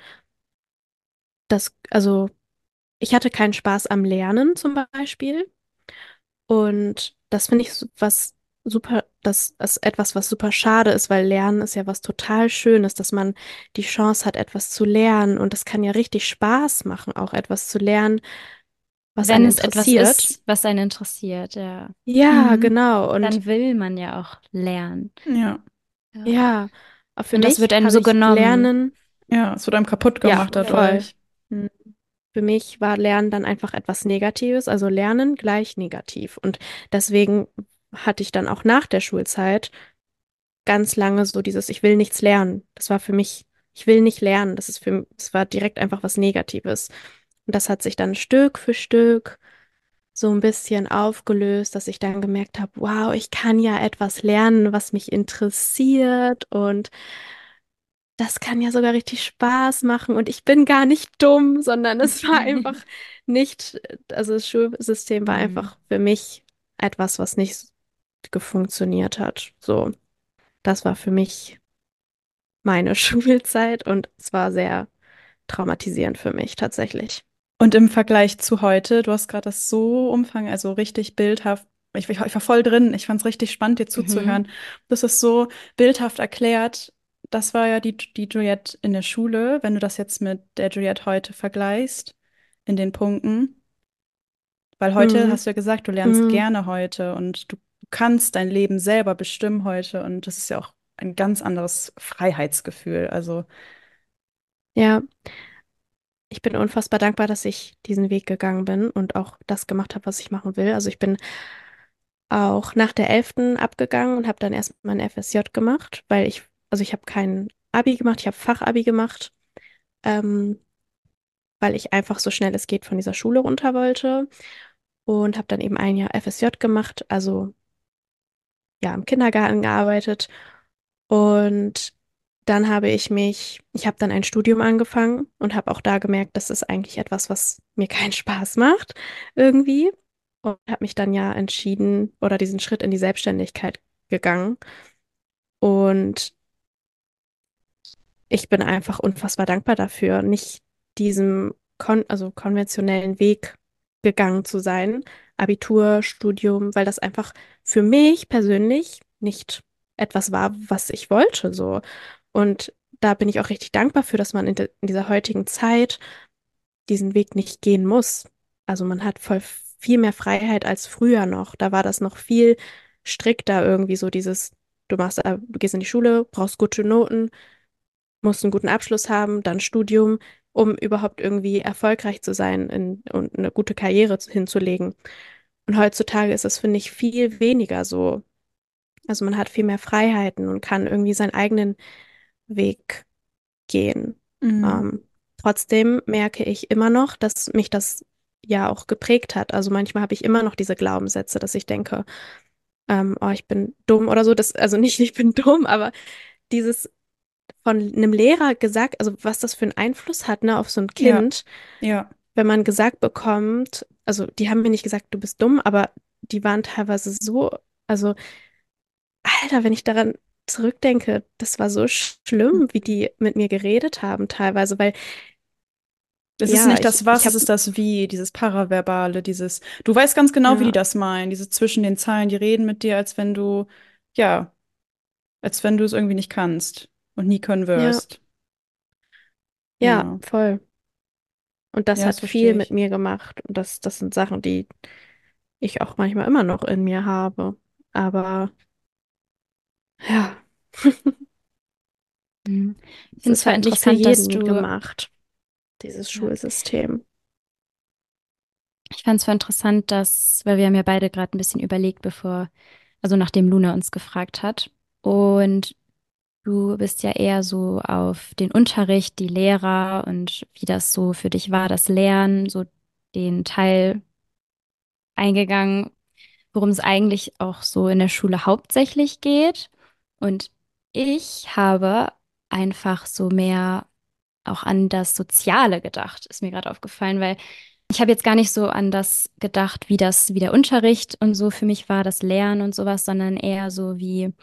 also ich hatte keinen Spaß am Lernen zum Beispiel. Und das finde ich was super, das ist etwas, was super schade ist, weil Lernen ist ja was total Schönes, dass man die Chance hat, etwas zu lernen. Und das kann ja richtig Spaß machen, auch etwas zu lernen, was einen Wenn es etwas interessiert. ist, was einen interessiert, ja, Ja, Mhm. genau. Und dann will man ja auch lernen. Ja. Ja. ja, aber für Und das wird mich einem habe so ich genommen. Lernen, Ja, es wird einem kaputt ja, gemacht Ja. voll. dadurch. Hm. Für mich war Lernen dann einfach etwas Negatives, also Lernen gleich negativ. Und deswegen hatte ich dann auch nach der Schulzeit ganz lange so dieses, ich will nichts lernen. Das war für mich, ich will nicht lernen. Das war direkt einfach was Negatives. Und das hat sich dann Stück für Stück so ein bisschen aufgelöst, dass ich dann gemerkt habe, wow, ich kann ja etwas lernen, was mich interessiert und das kann ja sogar richtig Spaß machen und ich bin gar nicht dumm, sondern es war einfach nicht, also das Schulsystem war Hm. einfach für mich etwas, was nicht gefunktioniert hat. So, das war für mich meine Schulzeit und es war sehr traumatisierend für mich tatsächlich. Und im Vergleich zu heute, du hast gerade das so also richtig bildhaft. Ich war voll drin. Ich fand es richtig spannend, dir Mhm. zuzuhören. Das ist so bildhaft erklärt. Das war ja die Juliette in der Schule. Wenn du das jetzt mit der Juliette heute vergleichst, in den Punkten. Weil heute Mhm. hast du ja gesagt, du lernst Mhm. gerne heute und du kannst dein Leben selber bestimmen heute. Und das ist ja auch ein ganz anderes Freiheitsgefühl. Also, Ja, ich bin unfassbar dankbar, dass ich diesen Weg gegangen bin und auch das gemacht habe, was ich machen will. Also ich bin auch nach der 11. abgegangen und habe dann erstmal ein FSJ gemacht, also ich habe kein Abi gemacht, ich habe Fachabi gemacht, ähm, weil ich einfach so schnell es geht von dieser Schule runter wollte und habe dann eben ein Jahr FSJ gemacht, also ja, im Kindergarten gearbeitet und dann ich habe dann ein Studium angefangen und habe auch da gemerkt, das ist eigentlich etwas, was mir keinen Spaß macht irgendwie und habe mich dann ja entschieden oder diesen Schritt in die Selbstständigkeit gegangen. Und ich bin einfach unfassbar dankbar dafür, nicht diesem also konventionellen Weg gegangen zu sein, Abitur, Studium, weil das einfach für mich persönlich nicht etwas war, was ich wollte, so. Und da bin ich auch richtig dankbar für, dass man in dieser heutigen Zeit diesen Weg nicht gehen muss. Also man hat voll viel mehr Freiheit als früher noch. Da war das noch viel strikter irgendwie so dieses, du gehst in die Schule, brauchst gute Noten, musst einen guten Abschluss haben, dann Studium, um überhaupt irgendwie erfolgreich zu sein und eine gute Karriere hinzulegen. Und heutzutage ist es, finde ich, viel weniger so. Also man hat viel mehr Freiheiten und kann irgendwie seinen eigenen Weg gehen. mm, Ähm, Trotzdem merke ich immer noch, dass mich das ja auch geprägt hat. Also manchmal habe ich immer noch diese Glaubenssätze, dass ich denke, oh, ich bin dumm oder so. Also nicht, ich bin dumm, aber dieses von einem Lehrer gesagt, also was das für einen Einfluss hat, ne, auf so ein ja, Kind, ja. wenn man gesagt bekommt, also die haben mir nicht gesagt, du bist dumm, aber die waren teilweise so, also Alter, wenn ich daran zurückdenke, das war so schlimm, wie die mit mir geredet haben teilweise, weil Es ist ja, nicht das ich Was, es habe, ist das Wie, dieses Paraverbale, dieses, du weißt ganz genau, wie die ja, das meinen, diese zwischen den Zeilen, die reden mit dir, ja, als wenn du es irgendwie nicht kannst und nie können ja, wirst. ja, Ja, voll. Und das ja, das hat viel verstehe mit ich. mir gemacht. Und das sind Sachen, die ich auch manchmal immer noch in mir habe. Aber ja, Mhm. Ich Es finde es ist voll halt nicht für interessant, dass jeden du, gemacht, dieses ja, Schulsystem. ich fand es voll interessant, weil wir haben ja beide gerade ein bisschen überlegt, also nachdem Luna uns gefragt hat. Und du bist ja eher so auf den Unterricht, die Lehrer und wie das so für dich war, das Lernen, so den Teil eingegangen, worum es eigentlich auch so in der Schule hauptsächlich geht. Und ich habe einfach so mehr auch an das Soziale gedacht, ist mir gerade aufgefallen, weil ich habe jetzt gar nicht so an das gedacht, wie der Unterricht und so für mich war, das Lernen und sowas, sondern eher so wie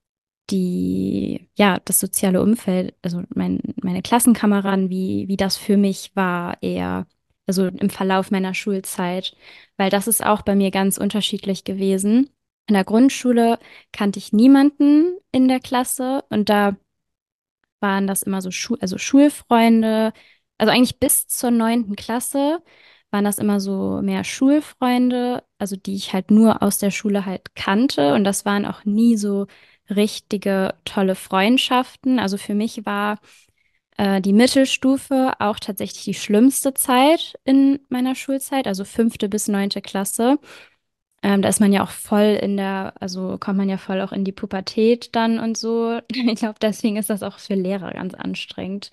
ja, das soziale Umfeld, also meine Klassenkameraden, wie das für mich war, eher, also im Verlauf meiner Schulzeit, weil das ist auch bei mir ganz unterschiedlich gewesen. In der Grundschule kannte ich niemanden in der Klasse und da waren das immer so also Schulfreunde, also eigentlich bis zur neunten Klasse waren das immer so mehr Schulfreunde, also die ich halt nur aus der Schule halt kannte und das waren auch nie so richtige tolle Freundschaften. Also für mich war die Mittelstufe auch tatsächlich die schlimmste Zeit in meiner Schulzeit, also fünfte bis neunte Klasse. Da ist man ja auch voll also kommt man ja voll auch in die Pubertät dann und so. Ich glaube, deswegen ist das auch für Lehrer ganz anstrengend,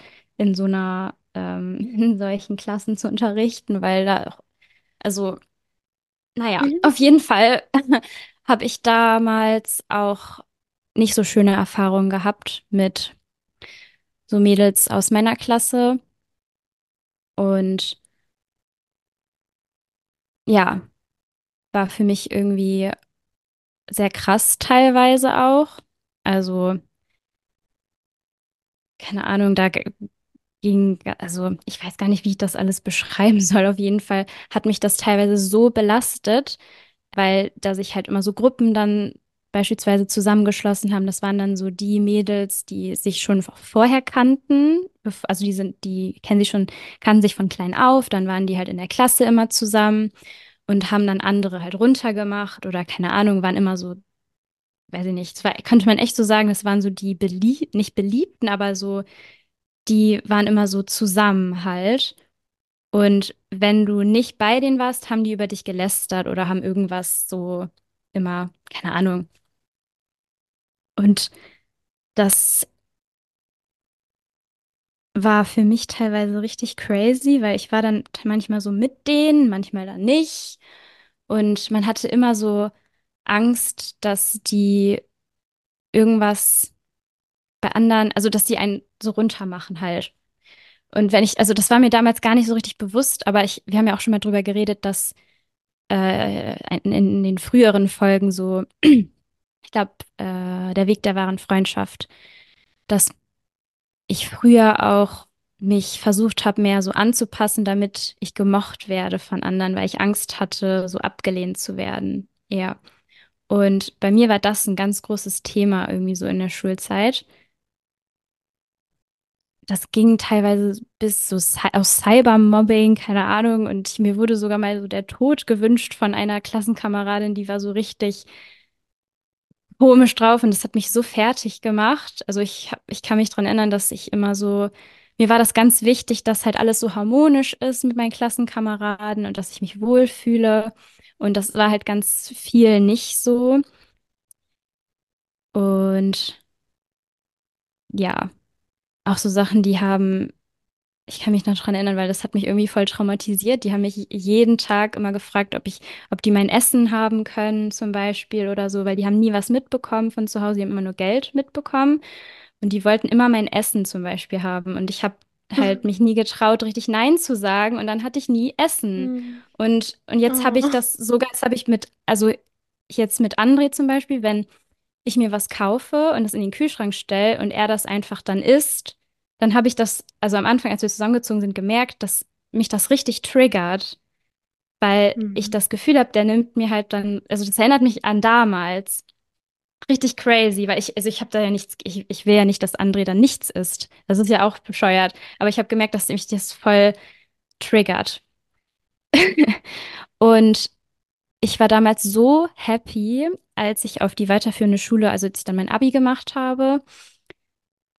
in solchen Klassen zu unterrichten, weil da auch, also, naja, Mhm. auf jeden Fall habe ich damals auch nicht so schöne Erfahrungen gehabt mit so Mädels aus meiner Klasse. Und ja, war für mich irgendwie sehr krass teilweise auch. Also, keine Ahnung, also ich weiß gar nicht, wie ich das alles beschreiben soll. Auf jeden Fall hat mich das teilweise so belastet, weil da sich halt immer so Gruppen dann beispielsweise zusammengeschlossen haben. Das waren dann so die Mädels, die sich schon vorher kannten. Also die kennen sich schon, kannten sich von klein auf. Dann waren die halt in der Klasse immer zusammen und haben dann andere halt runtergemacht oder keine Ahnung, waren immer so, weiß ich nicht, könnte man echt so sagen, das waren so nicht beliebten, aber so die waren immer so zusammen halt. Und wenn du nicht bei denen warst, haben die über dich gelästert oder haben irgendwas so immer, keine Ahnung. Und das war für mich teilweise richtig crazy, weil ich war dann manchmal so mit denen, manchmal dann nicht. Und man hatte immer so Angst, dass die irgendwas bei anderen, also dass die einen so runter machen halt. Und also das war mir damals gar nicht so richtig bewusst, aber wir haben ja auch schon mal drüber geredet, dass in den früheren Folgen so, ich glaube, der Weg der wahren Freundschaft, dass ich früher auch mich versucht habe, mehr so anzupassen, damit ich gemocht werde von anderen, weil ich Angst hatte, so abgelehnt zu werden. Ja. Und bei mir war das ein ganz großes Thema irgendwie so in der Schulzeit. Das ging teilweise bis so aus Cybermobbing, keine Ahnung. Und mir wurde sogar mal so der Tod gewünscht von einer Klassenkameradin, die war so richtig komisch drauf und das hat mich so fertig gemacht. Also ich kann mich daran erinnern, dass ich immer so, mir war das ganz wichtig, dass halt alles so harmonisch ist mit meinen Klassenkameraden und dass ich mich wohlfühle. Und das war halt ganz viel nicht so. Und ja, auch so Sachen, ich kann mich noch dran erinnern, weil das hat mich irgendwie voll traumatisiert. Die haben mich jeden Tag immer gefragt, ob die mein Essen haben können, zum Beispiel oder so, weil die haben nie was mitbekommen von zu Hause, die haben immer nur Geld mitbekommen. Und die wollten immer mein Essen zum Beispiel haben. Und ich habe halt mich nie getraut, richtig Nein zu sagen. Und dann hatte ich nie Essen. Mhm. Und jetzt habe ich Oh. das sogar, das habe ich also jetzt mit André zum Beispiel, wenn ich mir was kaufe und es in den Kühlschrank stelle und er das einfach dann isst, dann habe ich das, also am Anfang, als wir zusammengezogen sind, gemerkt, dass mich das richtig triggert, weil ich Mhm. das Gefühl habe, der nimmt mir halt dann, also das erinnert mich an damals. Richtig crazy, weil also ich habe da ja nichts, ich will ja nicht, dass André dann nichts isst. Das ist ja auch bescheuert. Aber ich habe gemerkt, dass mich das voll triggert. Und ich war damals so happy, als ich auf die weiterführende Schule, also als ich dann mein Abi gemacht habe.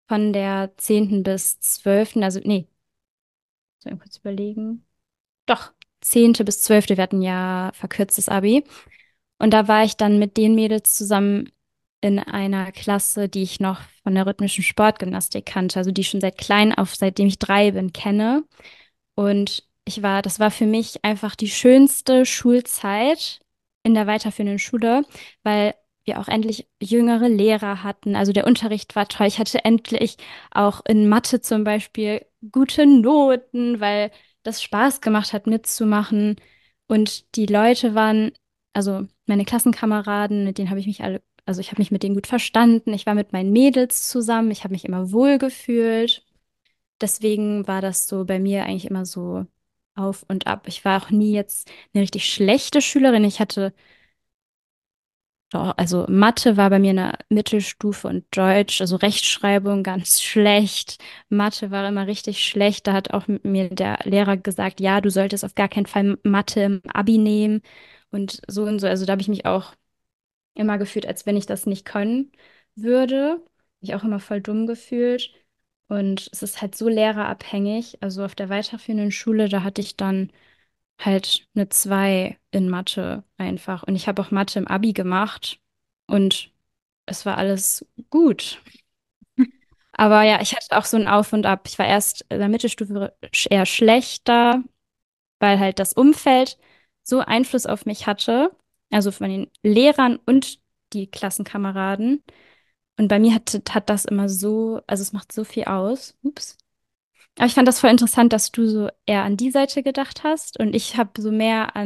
von der 10. bis 12., also nee, soll ich kurz überlegen. Doch, 10. bis 12., wir hatten ja verkürztes Abi. Und da war ich dann mit den Mädels zusammen in einer Klasse, die ich noch von der rhythmischen Sportgymnastik kannte, also die ich schon seit klein auf, seitdem ich 3 bin, kenne. Und das war für mich einfach die schönste Schulzeit in der weiterführenden Schule, weil wir auch endlich jüngere Lehrer hatten. Also der Unterricht war toll. Ich hatte endlich auch in Mathe zum Beispiel gute Noten, weil das Spaß gemacht hat, mitzumachen. Und die Leute waren, also meine Klassenkameraden, mit denen habe ich mich alle, also ich habe mich mit denen gut verstanden. Ich war mit meinen Mädels zusammen. Ich habe mich immer wohl gefühlt. Deswegen war das so bei mir eigentlich immer so auf und ab. Ich war auch nie jetzt eine richtig schlechte Schülerin. Ich hatte, doch, also Mathe war bei mir eine Mittelstufe und Deutsch, also Rechtschreibung ganz schlecht. Mathe war immer richtig schlecht. Da hat auch mir der Lehrer gesagt, ja, du solltest auf gar keinen Fall Mathe im Abi nehmen und so und so. Also da habe ich mich auch immer gefühlt, als wenn ich das nicht können würde. Mich auch immer voll dumm gefühlt. Und es ist halt so lehrerabhängig. Also auf der weiterführenden Schule, da hatte ich dann halt eine 2 in Mathe einfach. Und ich habe auch Mathe im Abi gemacht und es war alles gut. Aber ja, ich hatte auch so ein Auf und Ab. Ich war erst in der Mittelstufe eher schlechter, weil halt das Umfeld so Einfluss auf mich hatte, also von den Lehrern und die Klassenkameraden. Und bei mir hat das immer so, also es macht so viel aus. Ups. Aber ich fand das voll interessant, dass du so eher an die Seite gedacht hast und ich habe so mehr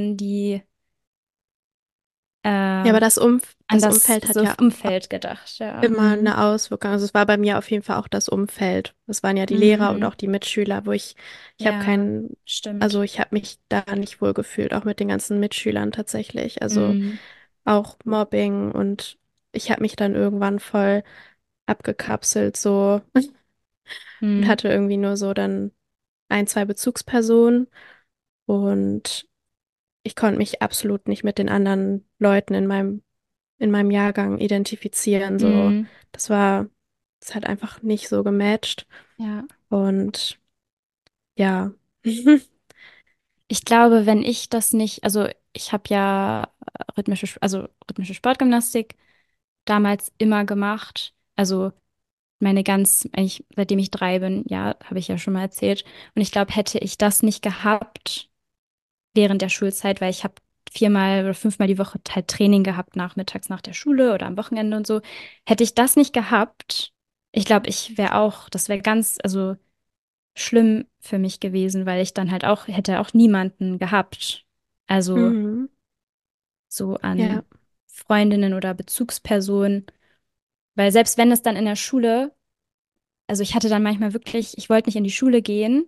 äh, Ja, aber an das das Umfeld hat so ja Umfeld gedacht, ja. immer Mhm. eine Auswirkung. Also es war bei mir auf jeden Fall auch das Umfeld. Es waren ja die Lehrer und Mhm. auch die Mitschüler, ich habe Ja, also stimmt. ich habe mich da nicht wohl gefühlt, auch mit den ganzen Mitschülern tatsächlich. Also Mhm. auch Mobbing und ich habe mich dann irgendwann voll abgekapselt so und Mhm. hatte irgendwie nur so dann ein, zwei Bezugspersonen und ich konnte mich absolut nicht mit den anderen Leuten in meinem Jahrgang identifizieren. So, Mhm. das war, das hat einfach nicht so gematcht. Ja. Und ja. Ich glaube, wenn ich das nicht, also ich habe ja also rhythmische Sportgymnastik damals immer gemacht. Also eigentlich, seitdem ich 3 bin, ja, habe ich ja schon mal erzählt. Und ich glaube, hätte ich das nicht gehabt während der Schulzeit, weil ich habe 4-mal oder 5-mal die Woche halt Training gehabt, nachmittags nach der Schule oder am Wochenende und so. Hätte ich das nicht gehabt, ich glaube, das wäre ganz, also schlimm für mich gewesen, weil ich dann halt auch, hätte auch niemanden gehabt. Also Mhm. so Ja. an Freundinnen oder Bezugspersonen. Weil selbst wenn es dann in der Schule, also ich hatte dann manchmal wirklich, ich wollte nicht in die Schule gehen,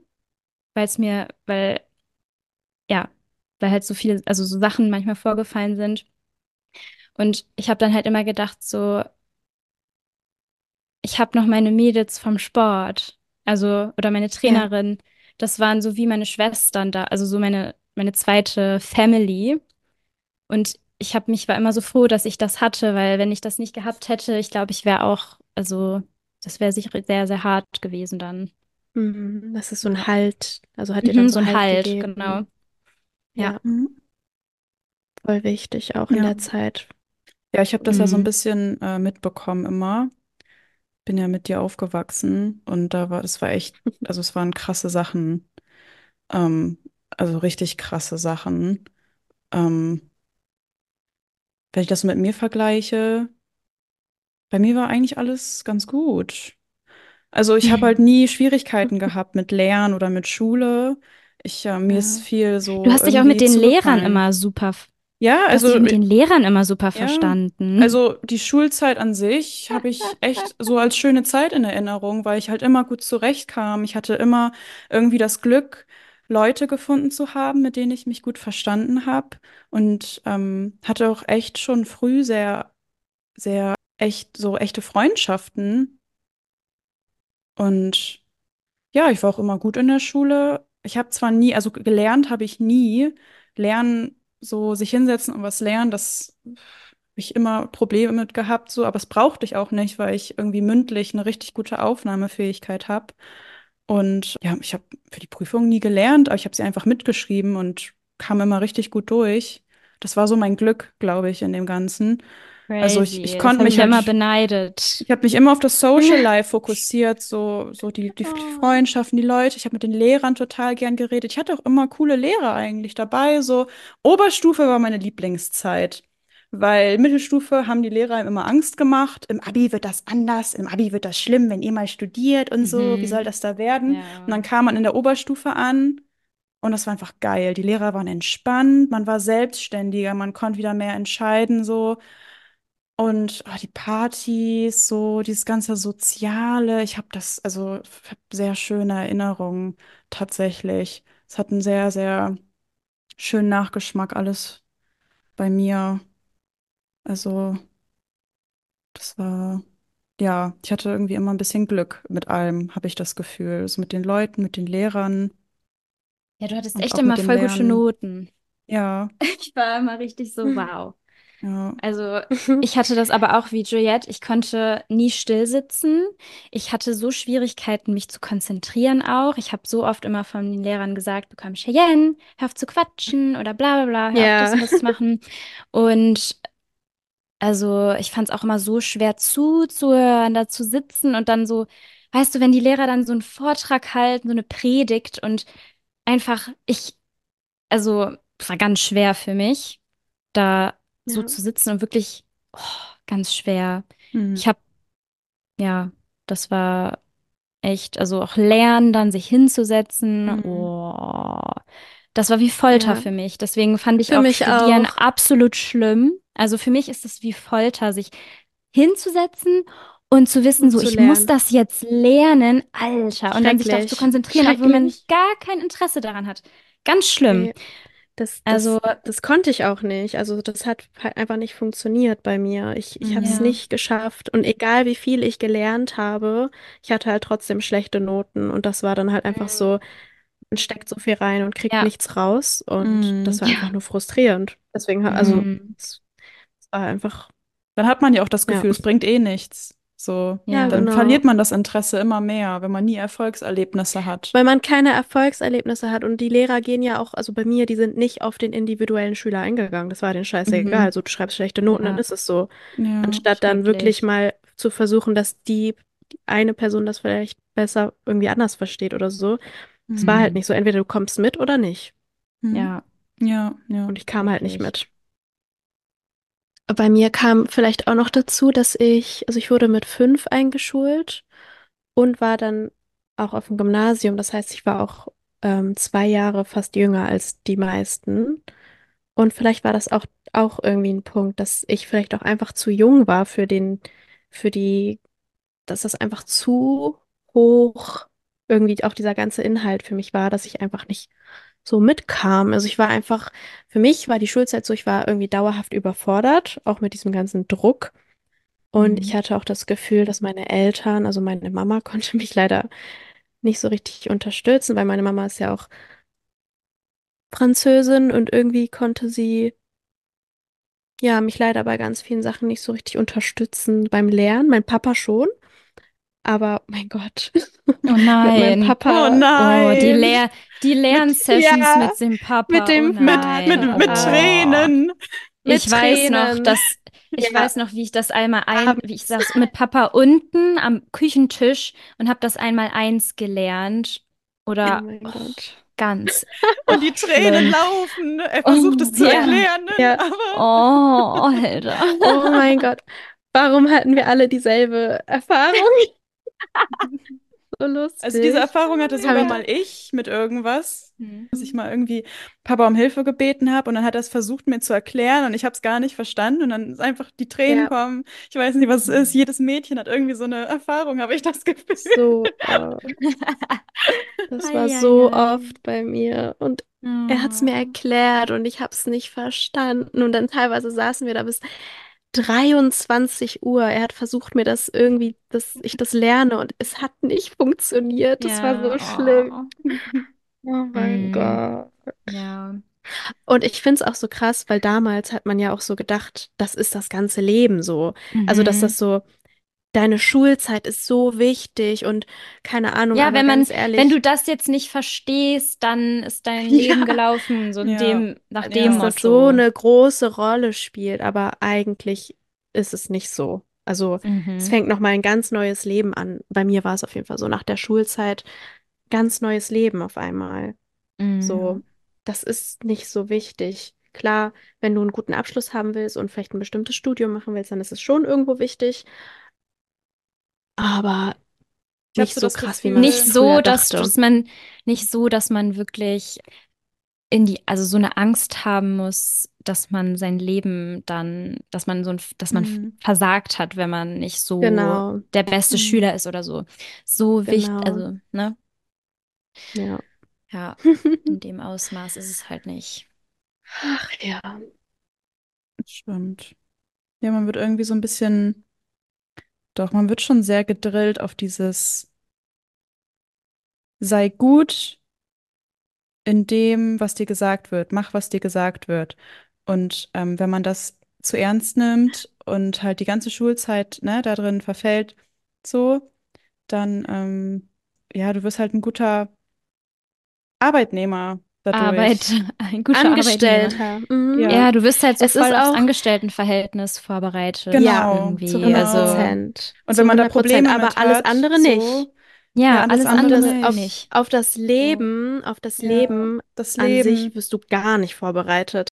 ja, weil halt so viele, also so Sachen manchmal vorgefallen sind. Und ich habe dann halt immer gedacht, so, ich habe noch meine Mädels vom Sport, also, oder meine Ja. Trainerin, das waren so wie meine Schwestern da, also so meine zweite Family. Und war immer so froh, dass ich das hatte, weil wenn ich das nicht gehabt hätte, ich glaube, ich wäre auch, also, das wäre sicher sehr, sehr hart gewesen dann. Mhm. Das ist so ein Ja. Halt, also hat dir dann Mhm, so so ein Halt Halt, gegeben. genau. Ja. Ja, Mhm. voll wichtig auch in Ja. der Zeit. Ja, ich habe das ja so ein Mhm. bisschen mitbekommen immer. Bin ja mit dir aufgewachsen und das war echt, also es waren krasse Sachen, ähm, also richtig krasse Sachen. Ähm, Wenn ich das so mit mir vergleiche, bei mir war eigentlich alles ganz gut. Also ich habe halt nie Schwierigkeiten gehabt mit Lernen oder mit Schule. Mir ist Ja. viel Du so hast dich auch mit irgendwie den Lehrern zugefallen. immer super, Ja, du hast dich auch also mit den Lehrern immer super ja, verstanden. also die Schulzeit an sich habe ich echt so als schöne Zeit in Erinnerung, weil ich halt immer gut zurechtkam. Ich hatte immer irgendwie das Glück, Leute gefunden zu haben, mit denen ich mich gut verstanden habe und hatte auch echt schon früh sehr echte Freundschaften. Und ja, ich war auch immer gut in der Schule. Ich habe zwar nie, also gelernt habe ich nie. Lernen, so sich hinsetzen und was lernen, das. ich immer Probleme mit gehabt, so, aber es brauchte ich auch nicht, weil ich irgendwie mündlich eine richtig gute Aufnahmefähigkeit habe. Und ja, ich habe für die Prüfung nie gelernt, aber ich habe sie einfach mitgeschrieben und kam immer richtig gut durch. Das war so mein Glück, glaube ich, in dem Ganzen. Also ich Crazy. Das konnte habe ich mich ja immer halt, beneidet. ich habe mich immer auf das Social Life fokussiert, so die Oh, Freundschaften, die Leute. Ich habe mit den Lehrern total gern geredet. Ich hatte auch immer coole Lehrer eigentlich dabei. So Oberstufe war meine Lieblingszeit. Weil Mittelstufe haben die Lehrer einem immer Angst gemacht. Im Abi wird das anders, im Abi wird das schlimm, wenn ihr mal studiert und so. Wie soll Mhm. das da werden? Und Ja. dann kam man in der Oberstufe an und das war einfach geil. Die Lehrer waren entspannt, man war selbstständiger, man konnte wieder mehr entscheiden, so. Und die Partys, so dieses ganze Soziale, ich habe das, also ich hab sehr schöne Erinnerungen tatsächlich. Es hat einen sehr, sehr schönen Nachgeschmack alles bei mir. Also das war, ja, ich hatte irgendwie immer ein bisschen Glück mit allem, habe ich das Gefühl. So mit den Leuten, mit den Lehrern Ja, du hattest und echt auch mit immer dem voll gute Lernen. Noten. Ja, Ich war immer richtig so, wow. ja. Also ich hatte das aber auch wie Juliette. Ich konnte nie still sitzen. Ich hatte so Schwierigkeiten, mich zu konzentrieren auch. Ich habe so oft immer von den Lehrern gesagt bekommen, Cheyenne, hör auf zu quatschen oder bla bla bla, hör auf das ja, und das zu machen. Und also ich fand es auch immer so schwer zuzuhören, da zu sitzen und dann so, weißt du, wenn die Lehrer dann so einen Vortrag halten, so eine Predigt und einfach also es war ganz schwer für mich, da so ja, zu sitzen und wirklich oh, ganz schwer. Hm. Ich habe, ja, das war echt, also auch lernen, dann sich hinzusetzen, Hm. oh, das war wie Folter ja. für mich. Deswegen fand ich Für auch mich Studieren auch. absolut schlimm. Also für mich ist es wie Folter, sich hinzusetzen und zu wissen, Und so, zu ich muss lernen. das jetzt lernen, Alter, und dann sich darauf zu Schrecklich. konzentrieren, obwohl man Schrecklich. gar kein Interesse daran hat. Ganz schlimm. Nee, das, Also, das, das konnte ich auch nicht. Also das hat halt einfach nicht funktioniert bei mir. Ich habe es Mhm. ja. nicht geschafft. Und egal wie viel ich gelernt habe, ich hatte halt trotzdem schlechte Noten. Und das war dann halt einfach Mm. so, man steckt so viel rein und kriegt Ja, nichts raus. Und das Mhm. war einfach ja. nur frustrierend. Deswegen, also, Mm. es war einfach, Dann hat man ja auch das ja. Gefühl, es bringt eh nichts. So, Ja, Ja. dann genau. verliert man das Interesse immer mehr, wenn man nie Erfolgserlebnisse hat. Weil man keine Erfolgserlebnisse hat und die Lehrer gehen ja auch, also bei mir, die sind nicht auf den individuellen Schüler eingegangen. Das war denen scheißegal. Mhm. Also du schreibst schlechte Noten, dann Ja, ist es so. Ja. Anstatt dann wirklich schrecklich. mal zu versuchen, dass die eine Person das vielleicht besser irgendwie anders versteht oder so. Es war halt Mhm. Mhm. nicht so. Entweder du kommst mit oder nicht. Mhm. Ja, Ja, ja. Und ich kam halt nicht schrecklich. mit. Bei mir kam vielleicht auch noch dazu, also ich wurde mit 5 eingeschult und war dann auch auf dem Gymnasium. Das heißt, ich war auch 2 Jahre fast jünger als die meisten. Und vielleicht war das auch irgendwie ein Punkt, dass ich vielleicht auch einfach zu jung war für die, dass das einfach zu hoch irgendwie auch dieser ganze Inhalt für mich war, dass ich einfach nicht so mitkam. Also ich war einfach, für mich war die Schulzeit so, ich war irgendwie dauerhaft überfordert, auch mit diesem ganzen Druck. Und ich Mhm. hatte auch das Gefühl, dass meine Eltern, also meine Mama konnte mich leider nicht so richtig unterstützen, weil meine Mama ist ja auch Französin und irgendwie konnte sie ja mich leider bei ganz vielen Sachen nicht so richtig unterstützen beim Lernen. Mein Papa schon, aber mein Gott, Oh mit meinem nein. Oh Papa, Oh, nein. die Mit, Lernsessions ja, mit dem mit Papa. Oh dem nein. mit Vater, Oh. Tränen. mit Tränen. Ich Ja, weiß noch, wie ich abends. saß mit Papa unten am Küchentisch und habe das einmal eins gelernt. Oh Oder mein Gott. ganz, Und die Tränen schlimm. laufen. Er versucht Oh, es zu ja. erklären, Ja, aber. Oh, Alter. oh mein Gott. Warum hatten wir alle dieselbe Erfahrung? So Also diese lustig. Erfahrung hatte Ich kann sogar mich, mal ich mit irgendwas, Hm. dass ich mal irgendwie Papa um Hilfe gebeten habe und dann hat er es versucht mir zu erklären und ich habe es gar nicht verstanden und dann ist einfach die Tränen ja, kommen. Ich weiß nicht, was es ist. Jedes Mädchen hat irgendwie so eine Erfahrung, habe ich das Gefühl. so, das war so Eieiei. oft bei mir. Und er hat es mir Oh. erklärt und ich habe es nicht verstanden. Und dann teilweise saßen wir da bis 23 Uhr. Er hat versucht, mir das irgendwie, dass ich das lerne und es hat nicht funktioniert. Das war Ja, so schlimm. oh. Oh mein Mm, Gott. ja. Und ich finde es auch so krass, weil damals hat man ja auch so gedacht, das ist das ganze Leben so. Also, dass Mhm. das so, deine Schulzeit ist so wichtig und keine Ahnung, Ja, aber ganz wenn du ehrlich, das jetzt nicht verstehst, dann ist dein Leben ja, gelaufen, so Ja, nach dem dass ja. das so Motto. eine große Rolle spielt, aber eigentlich ist es nicht so. Also, es Mhm. fängt nochmal ein ganz neues Leben an. Bei mir war es auf jeden Fall so, nach der Schulzeit ganz neues Leben auf einmal. Mhm. So, Ja, das ist nicht so wichtig. Klar, wenn du einen guten Abschluss haben willst und vielleicht ein bestimmtes Studium machen willst, dann ist es schon irgendwo wichtig, aber ich habe nicht so so das krass, wie man es Nicht Gefühl, früher so, dachte. nicht so, dass man wirklich also so eine Angst haben muss, dass man sein Leben dann, dass man hm, versagt hat, wenn man nicht so Genau, der beste hm, Schüler ist oder so. So wichtig, genau, also, ne? ja. Ja, in dem Ausmaß ist es halt nicht. Ach ja. stimmt. Ja, man wird irgendwie so ein bisschen, doch, man wird schon sehr gedrillt auf dieses sei gut in dem, was dir gesagt wird, mach, was dir gesagt wird. Und wenn man das zu ernst nimmt und halt die ganze Schulzeit, ne, da drin verfällt, so, dann, ja, du wirst halt ein guter Arbeitnehmer Arbeit, dadurch. ein guter Arbeitnehmer. Angestellter. Mhm. Ja, Ja, du wirst halt so Es ist voll aufs auch, Angestelltenverhältnis vorbereitet ja, genau, zu irgendwie. hundert genau. Also, Prozent. Und wenn Zu man da 100%. Probleme Aber mit alles hat, andere nicht. so, ja, ja, alles alles Auf andere das, andere nicht. nicht. So, Auf das ja, Leben das an sich Leben. wirst du gar nicht vorbereitet.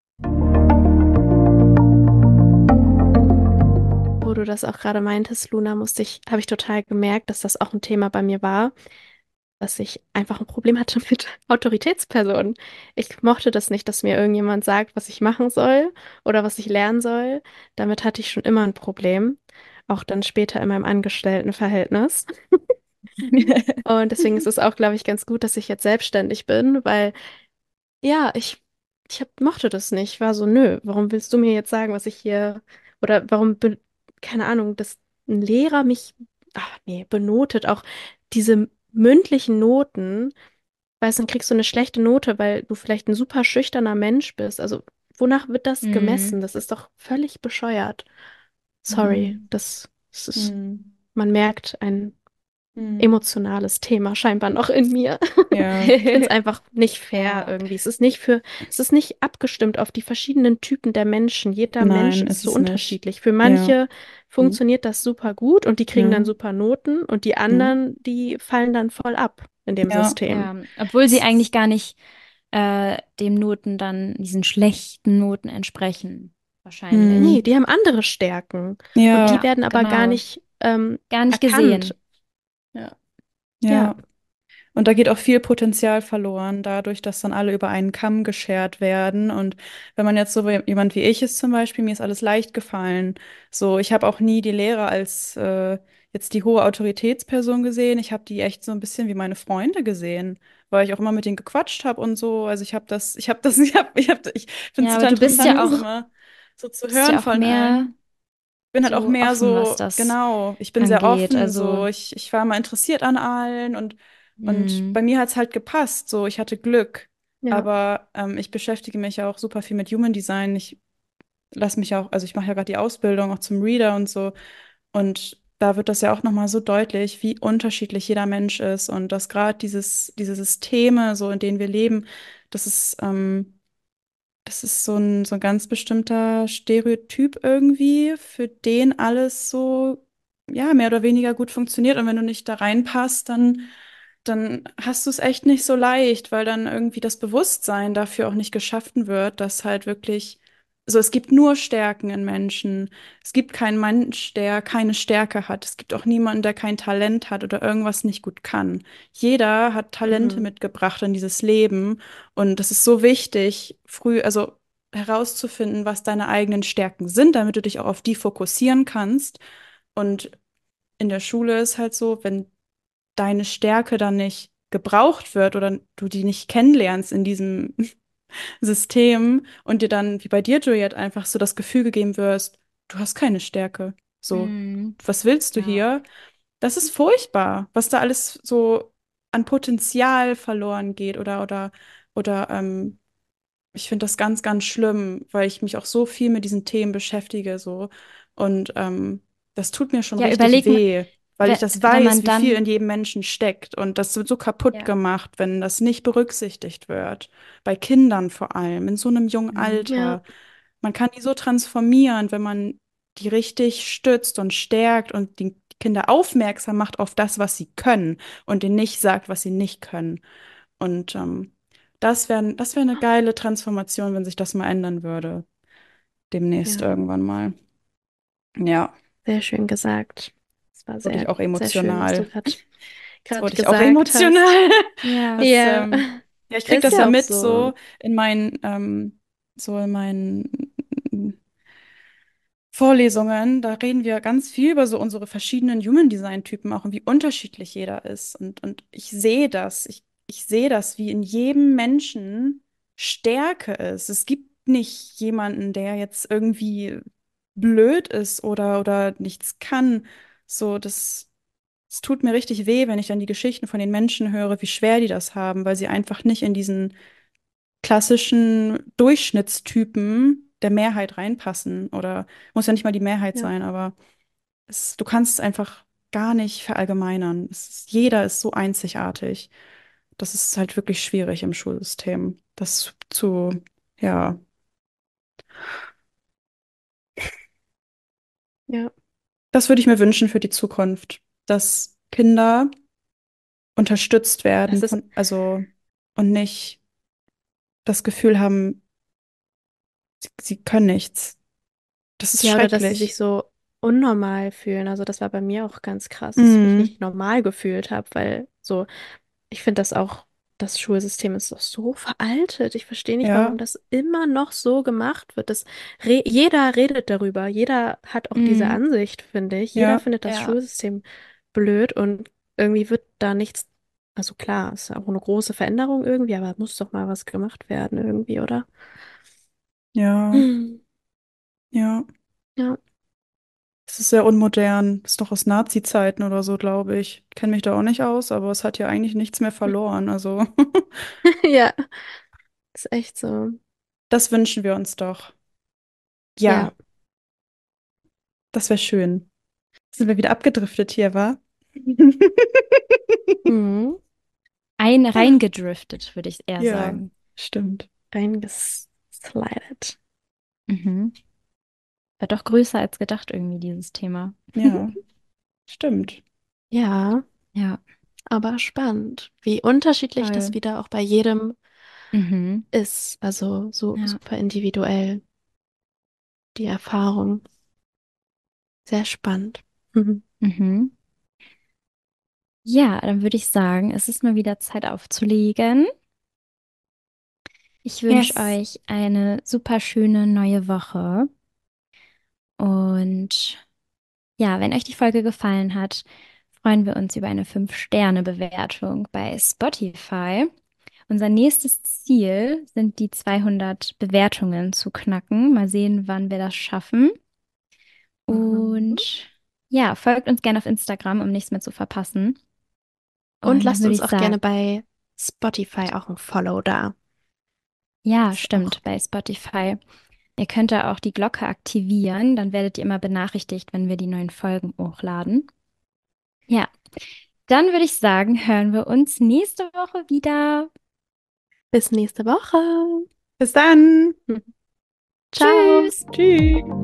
Wo du das auch gerade meintest, Luna, habe ich total gemerkt, dass das auch ein Thema bei mir war, dass ich einfach ein Problem hatte mit Autoritätspersonen. Ich mochte das nicht, dass mir irgendjemand sagt, was ich machen soll oder was ich lernen soll. Damit hatte ich schon immer ein Problem, auch dann später in meinem Angestelltenverhältnis. Und deswegen ist es auch, glaube ich, ganz gut, dass ich jetzt selbstständig bin, weil ja, mochte das nicht. Ich war so, nö, warum willst du mir jetzt sagen, was ich hier, oder keine Ahnung, dass ein Lehrer mich, ach nee, benotet, auch diese mündlichen Noten, weißt du, dann kriegst du eine schlechte Note, weil du vielleicht ein super schüchterner Mensch bist. Also, wonach wird das gemessen? Mhm. Das ist doch völlig bescheuert. Sorry, Mhm. das ist, Mhm. man merkt ein Mhm. emotionales Thema scheinbar noch in mir. Ja, Ich finde es einfach nicht fair Ja, irgendwie. Es ist nicht abgestimmt auf die verschiedenen Typen der Menschen. Jeder Mensch nein, ist ist so es nicht. unterschiedlich. Für Ja, manche mhm. funktioniert das super gut und die kriegen Ja, dann super Noten und die ja, anderen, die fallen dann voll ab in dem ja. System. ja. Obwohl sie Es- eigentlich gar nicht dem Noten dann, diesen schlechten Noten entsprechen. Nee, Wahrscheinlich. Mhm. die haben andere Stärken und die Ja, Ja, werden aber gar genau. nicht Gar nicht erkannt. gesehen. Ja. Ja, ja. Und da geht auch viel Potenzial verloren, dadurch, dass dann alle über einen Kamm geschert werden. Und wenn man jetzt so jemand wie ich ist zum Beispiel, mir ist alles leicht gefallen. So, ich habe auch nie die Lehrer als jetzt die hohe Autoritätsperson gesehen. Ich habe die echt so ein bisschen wie meine Freunde gesehen, weil ich auch immer mit denen gequatscht habe und so. Also ich finde es Ja, aber total interessant, das immer so zu bist hören ja auch von mehr allen. Bin halt auch so mehr offen, was so, das genau, ich bin sehr angeht. offen, Also, so, ich war immer interessiert an allen und hm, bei mir hat es halt gepasst, so, ich hatte Glück. ja. Aber ich beschäftige mich ja auch super viel mit Human Design. Ich lasse mich auch, also ich mache ja gerade die Ausbildung auch zum Reader und so. Und da wird das ja auch nochmal so deutlich, wie unterschiedlich jeder Mensch ist und dass gerade diese Systeme, so in denen wir leben, das ist, das ist so ein ganz bestimmter Stereotyp irgendwie, für den alles so, ja, mehr oder weniger gut funktioniert. Und wenn du nicht da reinpasst, dann hast du es echt nicht so leicht, weil dann irgendwie das Bewusstsein dafür auch nicht geschaffen wird, dass halt wirklich, also es gibt nur Stärken in Menschen. Es gibt keinen Mensch, der keine Stärke hat. Es gibt auch niemanden, der kein Talent hat oder irgendwas nicht gut kann. Jeder hat Talente Mhm. mitgebracht in dieses Leben. Und das ist so wichtig, früh, also herauszufinden, was deine eigenen Stärken sind, damit du dich auch auf die fokussieren kannst. Und in der Schule ist halt so, wenn deine Stärke dann nicht gebraucht wird oder du die nicht kennenlernst in diesem System und dir dann, wie bei dir, Juliet, einfach so das Gefühl gegeben wirst, du hast keine Stärke. So, hm, was willst du ja. hier? Das ist furchtbar, was da alles so an Potenzial verloren geht oder ich finde das ganz, ganz schlimm, weil ich mich auch so viel mit diesen Themen beschäftige, so. Und das tut mir schon Ja, richtig überleg mal, weh, weil ich das wenn weiß, man wie viel dann, in jedem Menschen steckt. Und das wird so kaputt ja, gemacht, wenn das nicht berücksichtigt wird. Bei Kindern vor allem, in so einem jungen mhm. Ja, Alter. Man kann die so transformieren, wenn man die richtig stützt und stärkt und die Kinder aufmerksam macht auf das, was sie können und denen nicht sagt, was sie nicht können. Und das wär eine geile Transformation, wenn sich das mal ändern würde. Demnächst ja, irgendwann mal. Ja, sehr schön gesagt. Es war jetzt wurde ich auch sehr schön, was du emotional. Jetzt gerade wurde ich auch gesagt hast. emotional. Ja, Das, Ja, ja, ich krieg ist das ja ja auch mit so. so in meinen Vorlesungen, da reden wir ganz viel über so unsere verschiedenen Human Design Typen auch und wie unterschiedlich jeder ist. Und ich sehe das. Ich sehe das, wie in jedem Menschen Stärke ist. Es gibt nicht jemanden, der jetzt irgendwie blöd ist oder nichts kann. So, es tut mir richtig weh, wenn ich dann die Geschichten von den Menschen höre, wie schwer die das haben, weil sie einfach nicht in diesen klassischen Durchschnittstypen der Mehrheit reinpassen. Oder muss ja nicht mal die Mehrheit Ja, sein, aber du kannst es einfach gar nicht verallgemeinern. Jeder ist so einzigartig. Das ist halt wirklich schwierig im Schulsystem. Ja, ja. das würde ich mir wünschen für die Zukunft, dass Kinder unterstützt Das werden ist, und nicht das Gefühl haben, sie können nichts. Das ist ja, oder dass sie sich schrecklich. so unnormal fühlen. Also das war bei mir auch ganz krass, dass ich mich Mhm. nicht normal gefühlt habe, weil so, ich finde das auch, das Schulsystem ist doch so veraltet. Ich verstehe nicht, warum Ja, das immer noch so gemacht wird. Jeder redet darüber, jeder hat auch diese mhm. Ansicht, finde ich. Jeder ja. findet das Ja, Schulsystem blöd und irgendwie wird da nichts, also klar, ist auch eine große Veränderung irgendwie, aber muss doch mal was gemacht werden irgendwie, oder? Ja, Hm. ja. Ja, Es ist sehr unmodern. Ist doch aus Nazi-Zeiten oder so, glaube ich. Kenne mich da auch nicht aus, aber es hat ja eigentlich nichts mehr verloren. Also, ja, ist echt so. das wünschen wir uns doch. Ja. Ja, das wäre schön. Sind wir wieder abgedriftet hier, wa? Mhm. Ach, reingedriftet, würde ich eher ja, sagen. stimmt. Reingeslidet. Mhm. War doch größer als gedacht irgendwie, dieses Thema. Ja, stimmt. Ja, Ja, aber spannend, wie unterschiedlich das voll. wieder auch bei jedem Mhm. ist. Also so Ja. super individuell, die Erfahrung. Sehr spannend. Mhm. Mhm. Ja, dann würde ich sagen, es ist mal wieder Zeit aufzulegen. Ich wünsche Yes. euch eine super schöne neue Woche. Und ja, wenn euch die Folge gefallen hat, freuen wir uns über eine 5-Sterne-Bewertung bei Spotify. Unser nächstes Ziel sind die 200 Bewertungen zu knacken. Mal sehen, wann wir das schaffen. Mhm. Und ja, folgt uns gerne auf Instagram, um nichts mehr zu verpassen. Und Und dann lasst würde uns ich auch sagen, gerne bei Spotify auch ein Follow da. ja, Ist auch stimmt, bei Spotify. Ihr könnt da auch die Glocke aktivieren, dann werdet ihr immer benachrichtigt, wenn wir die neuen Folgen hochladen. Ja, dann würde ich sagen, hören wir uns nächste Woche wieder. bis nächste Woche. Bis dann. Ciao. Tschüss! Tschüss.